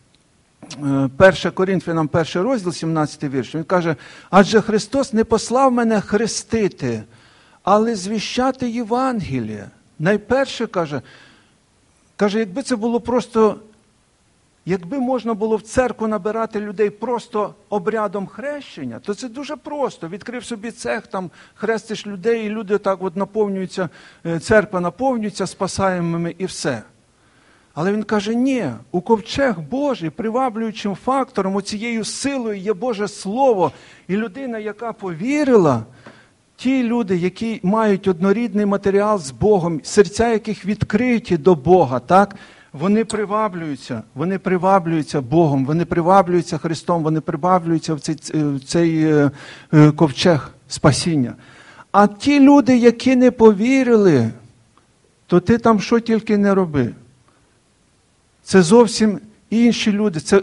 S1: перше Коринфянам, перший розділ, сімнадцятий вірш, він каже, адже Христос не послав мене хрестити, але звіщати Євангеліє. Найперше, каже, каже, якби це було просто, якби можна було в церкву набирати людей просто обрядом хрещення, то це дуже просто. Відкрив собі цех, там хрестиш людей, і люди так от наповнюються, церква наповнюється спасаємими і все. Але він каже, ні, у ковчег Божий, приваблюючим фактором, оцією силою є Боже Слово. І людина, яка повірила, ті люди, які мають однорідний матеріал з Богом, серця яких відкриті до Бога, так, вони приваблюються, вони приваблюються Богом, вони приваблюються Христом, вони приваблюються в цей, в цей ковчег спасіння. А ті люди, які не повірили, то ти там що тільки не роби. Це зовсім інші люди. Це,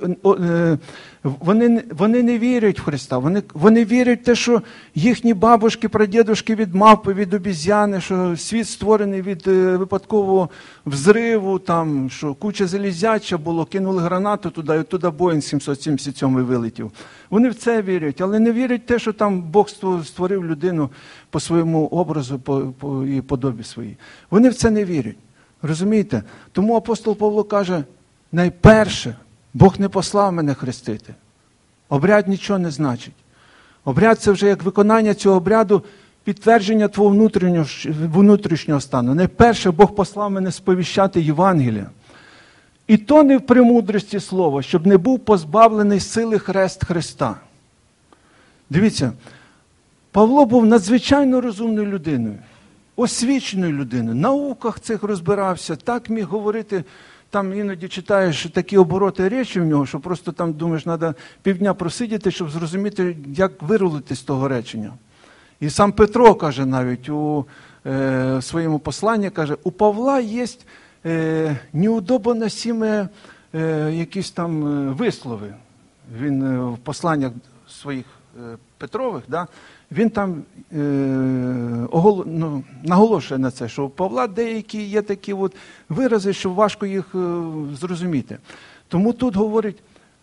S1: вони, вони не вірять в Христа. Вони, вони вірять в те, що їхні бабушки, прадідушки від мавпи, від обіз'яни, що світ створений від випадкового взриву, там, що куча залізяча було, кинули гранату туди, і туди Боїнг сімсот сімдесят сім вилетів. Вони в це вірять, але не вірять в те, що там Бог створив людину по своєму образу по, по, і подобі своїй. Вони в це не вірять. Розумієте? Тому апостол Павло каже, найперше, Бог не послав мене хрестити. Обряд нічого не значить. Обряд – це вже як виконання цього обряду, підтвердження твого внутрішнього, внутрішнього стану. Найперше, Бог послав мене сповіщати Євангелія. І то не в премудрості слова, щоб не був позбавлений сили хрест Христа. Дивіться, Павло був надзвичайно розумною людиною. освіченою людиною, в науках цих розбирався, так міг говорити. Там іноді читаєш такі обороти речі в нього, що просто там думаєш, треба півдня просидіти, щоб зрозуміти, як вирулити з того речення. І сам Петро каже навіть у е, своєму посланні, каже, у Павла є е, неудобоносіме е, якісь там вислови. Він е, в посланнях своїх е, Петрових, да, він там е, огол, ну, наголошує на це, що у Павла деякі є такі от вирази, що важко їх е, зрозуміти. Тому тут говорить,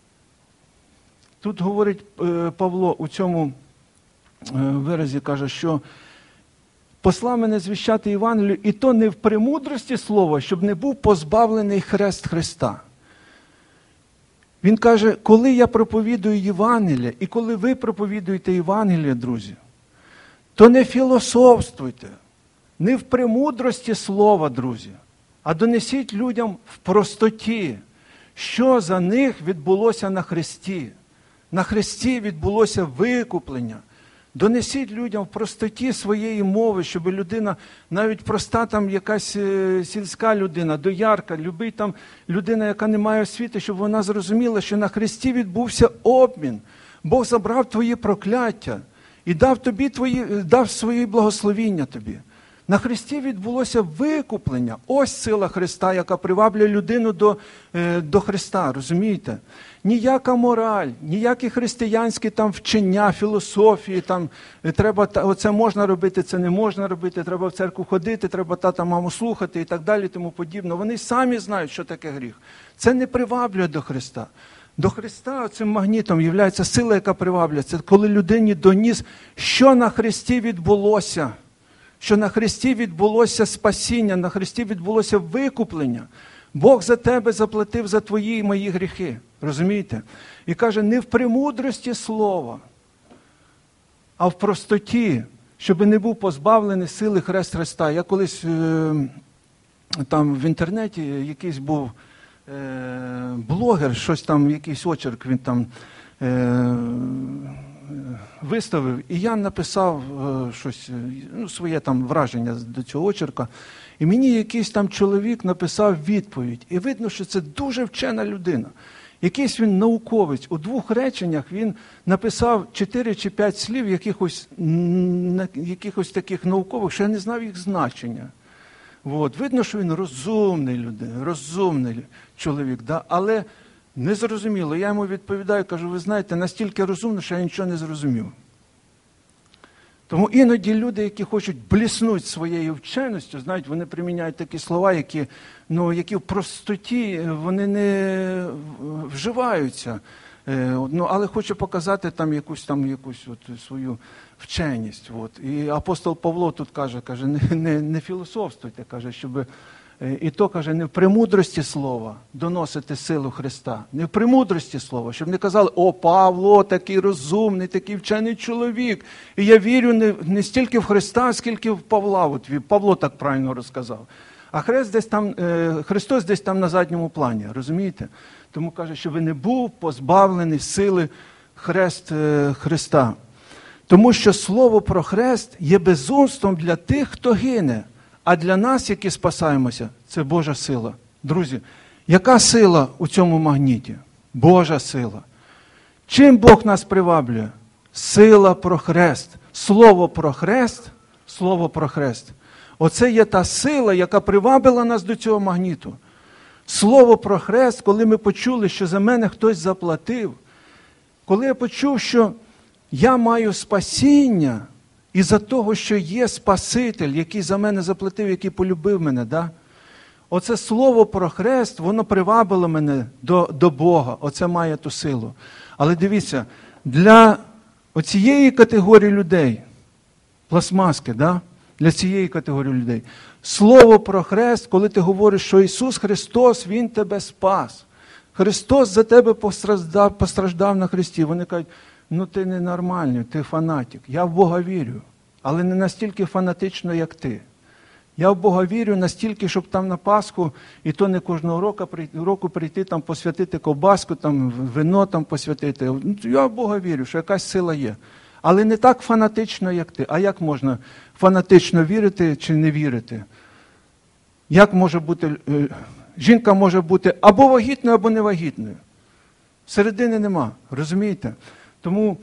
S1: тут говорить е, Павло у цьому е, виразі, каже, що послав мене звіщати Євангелію, і то не в премудрості слова, щоб не був позбавлений хрест Христа. Він каже, коли я проповідую Євангелія, і коли ви проповідуєте Євангелія, друзі, то не філософствуйте, не в премудрості слова, друзі, а донесіть людям в простоті, що за них відбулося на Христі. На Христі відбулося викуплення. Донесіть людям в простоті своєї мови, щоб людина, навіть проста там якась сільська людина, доярка, любий там людина, яка не має освіти, щоб вона зрозуміла, що на Христі відбувся обмін. Бог забрав твої прокляття і дав тобі твої, дав свої благословіння тобі. На Христі відбулося викуплення. Ось сила Христа, яка приваблює людину до, до Христа, розумієте? Ніяка мораль, ніякі християнські там вчення, філософії, там треба, оце можна робити, це не можна робити, треба в церкву ходити, треба тата, маму слухати і так далі, тому подібне. Вони самі знають, що таке гріх. Це не приваблює до Христа. До Христа цим магнітом є сила, яка приваблює. Це коли людині доніс, що на Христі відбулося. Що на Христі відбулося спасіння, на Христі відбулося викуплення. Бог за тебе заплатив за твої і мої гріхи. Розумієте? І каже, не в премудрості слова, а в простоті, щоб не був позбавлений сили хрест Христа. Я колись е, там в інтернеті якийсь був е, блогер, щось там, якийсь очерк він там е, виставив, і я написав е, щось, ну, своє там враження до цього очерка. І мені якийсь там чоловік написав відповідь. І видно, що це дуже вчена людина. Якийсь він науковець. У двох реченнях він написав чотири чи п'ять слів якихось, якихось таких наукових, що я не знав їх значення. От. Видно, що він розумний людина, розумний чоловік. Да? Але незрозуміло. Я йому відповідаю, кажу, ви знаєте, настільки розумно, що я нічого не зрозумів. Тому іноді люди, які хочуть бліснути своєю вченістю, знають, вони приміняють такі слова, які, ну, які в простоті вони не вживаються. Ну, але хоче показати там якусь, там, якусь от свою вченість. От. І апостол Павло тут каже, каже не, не, не філософствуйте, каже, щоб... І то, каже, не в премудрості слова доносити силу Христа. Не в премудрості слова, щоб не казали, о, Павло такий розумний, такий вчений чоловік. І я вірю не, не стільки в Христа, скільки в Павла. От Павло так правильно розказав. А Христ десь там, Христос десь там на задньому плані, розумієте? Тому каже, щоб не був позбавлений сили хрест Христа. Тому що слово про хрест є безумством для тих, хто гине. А для нас, які спасаємося, це Божа сила. Друзі, яка сила у цьому магніті? Божа сила. Чим Бог нас приваблює? Сила про хрест. Слово про хрест, слово про хрест. Оце є та сила, яка привабила нас до цього магніту. Слово про хрест, коли ми почули, що за мене хтось заплатив, коли я почув, що я маю спасіння, із-за того, що є Спаситель, який за мене заплатив, який полюбив мене, да? Оце слово про хрест, воно привабило мене до, до Бога. Оце має ту силу. Але дивіться, для оцієї категорії людей, пластмаски, да? Для цієї категорії людей, слово про хрест, коли ти говориш, що Ісус Христос, Він тебе спас. Христос за тебе постраждав, постраждав на хресті. Вони кажуть, ну ти ненормальний, ти фанатик. Я в Бога вірю, але не настільки фанатично, як ти. Я в Бога вірю настільки, щоб там на Пасху, і то не кожного року, року прийти, там посвятити ковбаску, там вино там посвятити. Я в Бога вірю, що якась сила є. Але не так фанатично, як ти. А як можна фанатично вірити чи не вірити? Як може бути, жінка може бути або вагітною, або невагітною. Середини нема, розумієте? Тому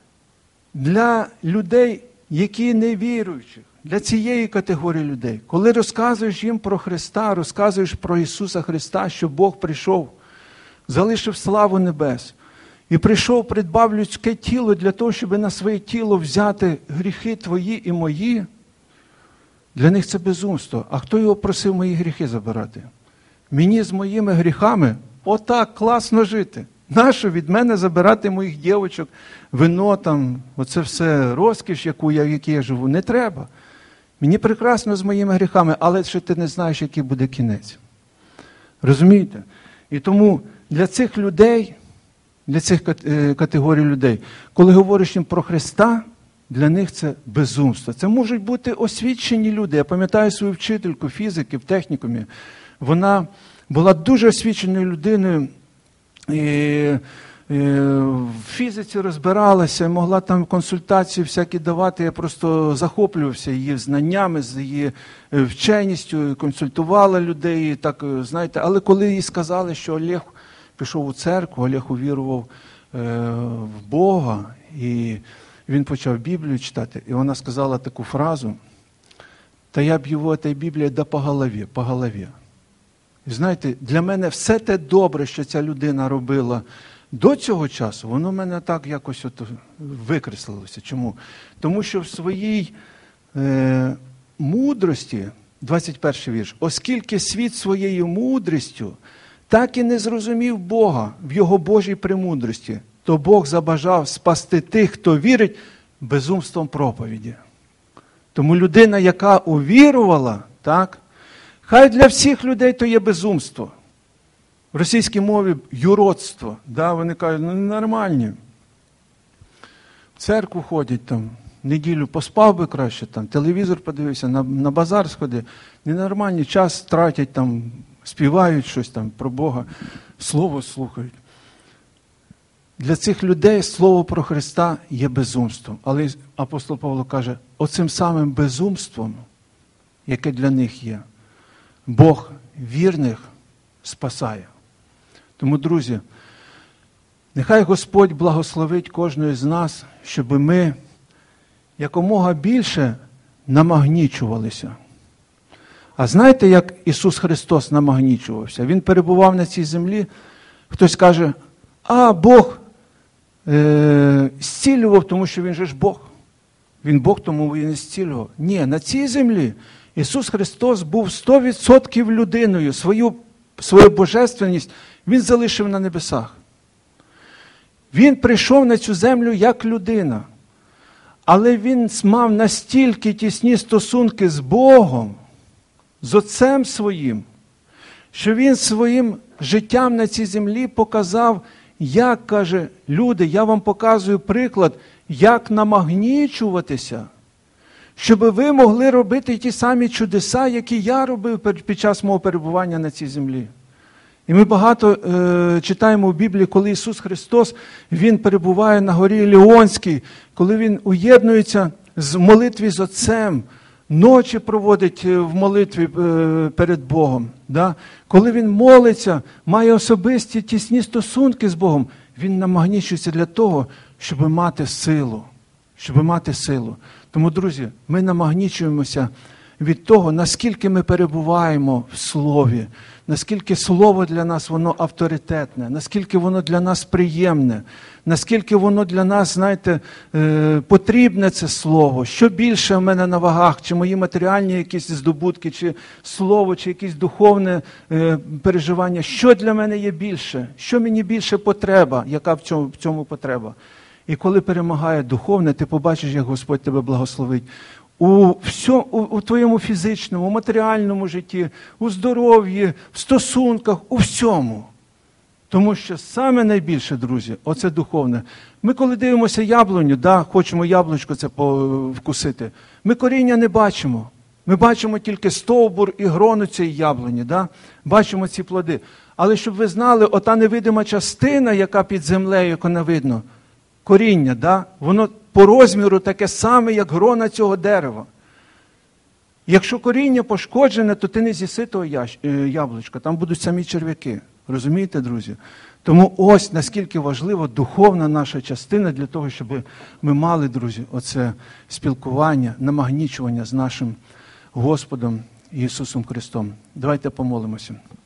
S1: для людей, які не віруючих, для цієї категорії людей, коли розказуєш їм про Христа, розказуєш про Ісуса Христа, що Бог прийшов, залишив славу небес, і прийшов, придбав людське тіло для того, щоб на своє тіло взяти гріхи твої і мої, для них це безумство. А хто його просив мої гріхи забирати? Мені з моїми гріхами отак класно жити. Нащо від мене забирати моїх дівочок, вино там, оце все розкіш, яку я, в якій я живу? Не треба. Мені прекрасно з моїми гріхами, але ще ти не знаєш, який буде кінець. Розумієте? І тому для цих людей, для цих категорій людей, коли говориш їм про Христа, для них це безумство. Це можуть бути освічені люди. Я пам'ятаю свою вчительку фізики в технікумі. Вона була дуже освіченою людиною, і, і в фізиці розбиралася, могла там консультації всякі давати. Я просто захоплювався її знаннями, з її вченістю, консультувала людей. І так, знаєте, але коли їй сказали, що Олег пішов у церкву, Олег увірував е, в Бога, і він почав Біблію читати, і вона сказала таку фразу: «Та я б його, та й Біблія, да по голові, по голові». І знаєте, для мене все те добре, що ця людина робила до цього часу, воно в мене так якось от викреслилося. Чому? Тому що в своїй е, мудрості, двадцять перший вірш, оскільки світ своєю мудрістю так і не зрозумів Бога в його Божій премудрості, то Бог забажав спасти тих, хто вірить, безумством проповіді. Тому людина, яка увірувала, так, хай для всіх людей то є безумство. В російській мові юродство. Да, вони кажуть, ну нормальні. В церкву ходять там, неділю поспав би краще, там, телевізор подивився, на, на базар сходив. Ненормальні, час тратять, там, співають щось там про Бога, слово слухають. Для цих людей слово про Христа є безумством. Але апостол Павло каже, оцим самим безумством, яке для них є, Бог вірних спасає. Тому, друзі, нехай Господь благословить кожного з нас, щоб ми якомога більше намагнічувалися. А знаєте, як Ісус Христос намагнічувався? Він перебував на цій землі, хтось каже, а Бог е- зцілював, тому що Він же ж Бог. Він Бог, тому Він і зцілював. Ні, на цій землі Ісус Христос був сто відсотків людиною, свою, свою божественність Він залишив на небесах. Він прийшов на цю землю як людина, але Він мав настільки тісні стосунки з Богом, з Отцем Своїм, що Він своїм життям на цій землі показав, як, каже, люди, я вам показую приклад, як намагнічуватися, щоб ви могли робити ті самі чудеса, які я робив під час мого перебування на цій землі. І ми багато е, читаємо в Біблії, коли Ісус Христос, Він перебуває на горі Ліонській, коли Він уєднується з молитві з Отцем, ночі проводить в молитві е, перед Богом. Да? Коли Він молиться, має особисті тісні стосунки з Богом, Він намагнічується для того, щоб мати силу. Щоб мати силу. Тому, друзі, ми намагнічуємося від того, наскільки ми перебуваємо в Слові, наскільки Слово для нас, воно авторитетне, наскільки воно для нас приємне, наскільки воно для нас, знаєте, потрібне це Слово. Що більше в мене на вагах, чи мої матеріальні якісь здобутки, чи Слово, чи якесь духовне переживання, що для мене є більше, що мені більше потреба, яка в цьому, в цьому потреба. І коли перемагає духовне, ти побачиш, як Господь тебе благословить. У, всьому, у, у твоєму фізичному, матеріальному житті, у здоров'ї, в стосунках, у всьому. Тому що саме найбільше, друзі, оце духовне. Ми коли дивимося яблуню, да, хочемо яблучко це вкусити, ми коріння не бачимо. Ми бачимо тільки стовбур і грону цієї яблуні, да? Бачимо ці плоди. Але щоб ви знали, ота невидима частина, яка під землею, яка не видно, коріння, да? Воно по розміру таке саме, як грона цього дерева. Якщо коріння пошкоджене, то ти не з'їси того яблучка, там будуть самі черв'яки. Розумієте, друзі? Тому ось наскільки важлива духовна наша частина для того, щоб ми мали, друзі, оце спілкування, намагнічування з нашим Господом Ісусом Христом. Давайте помолимося.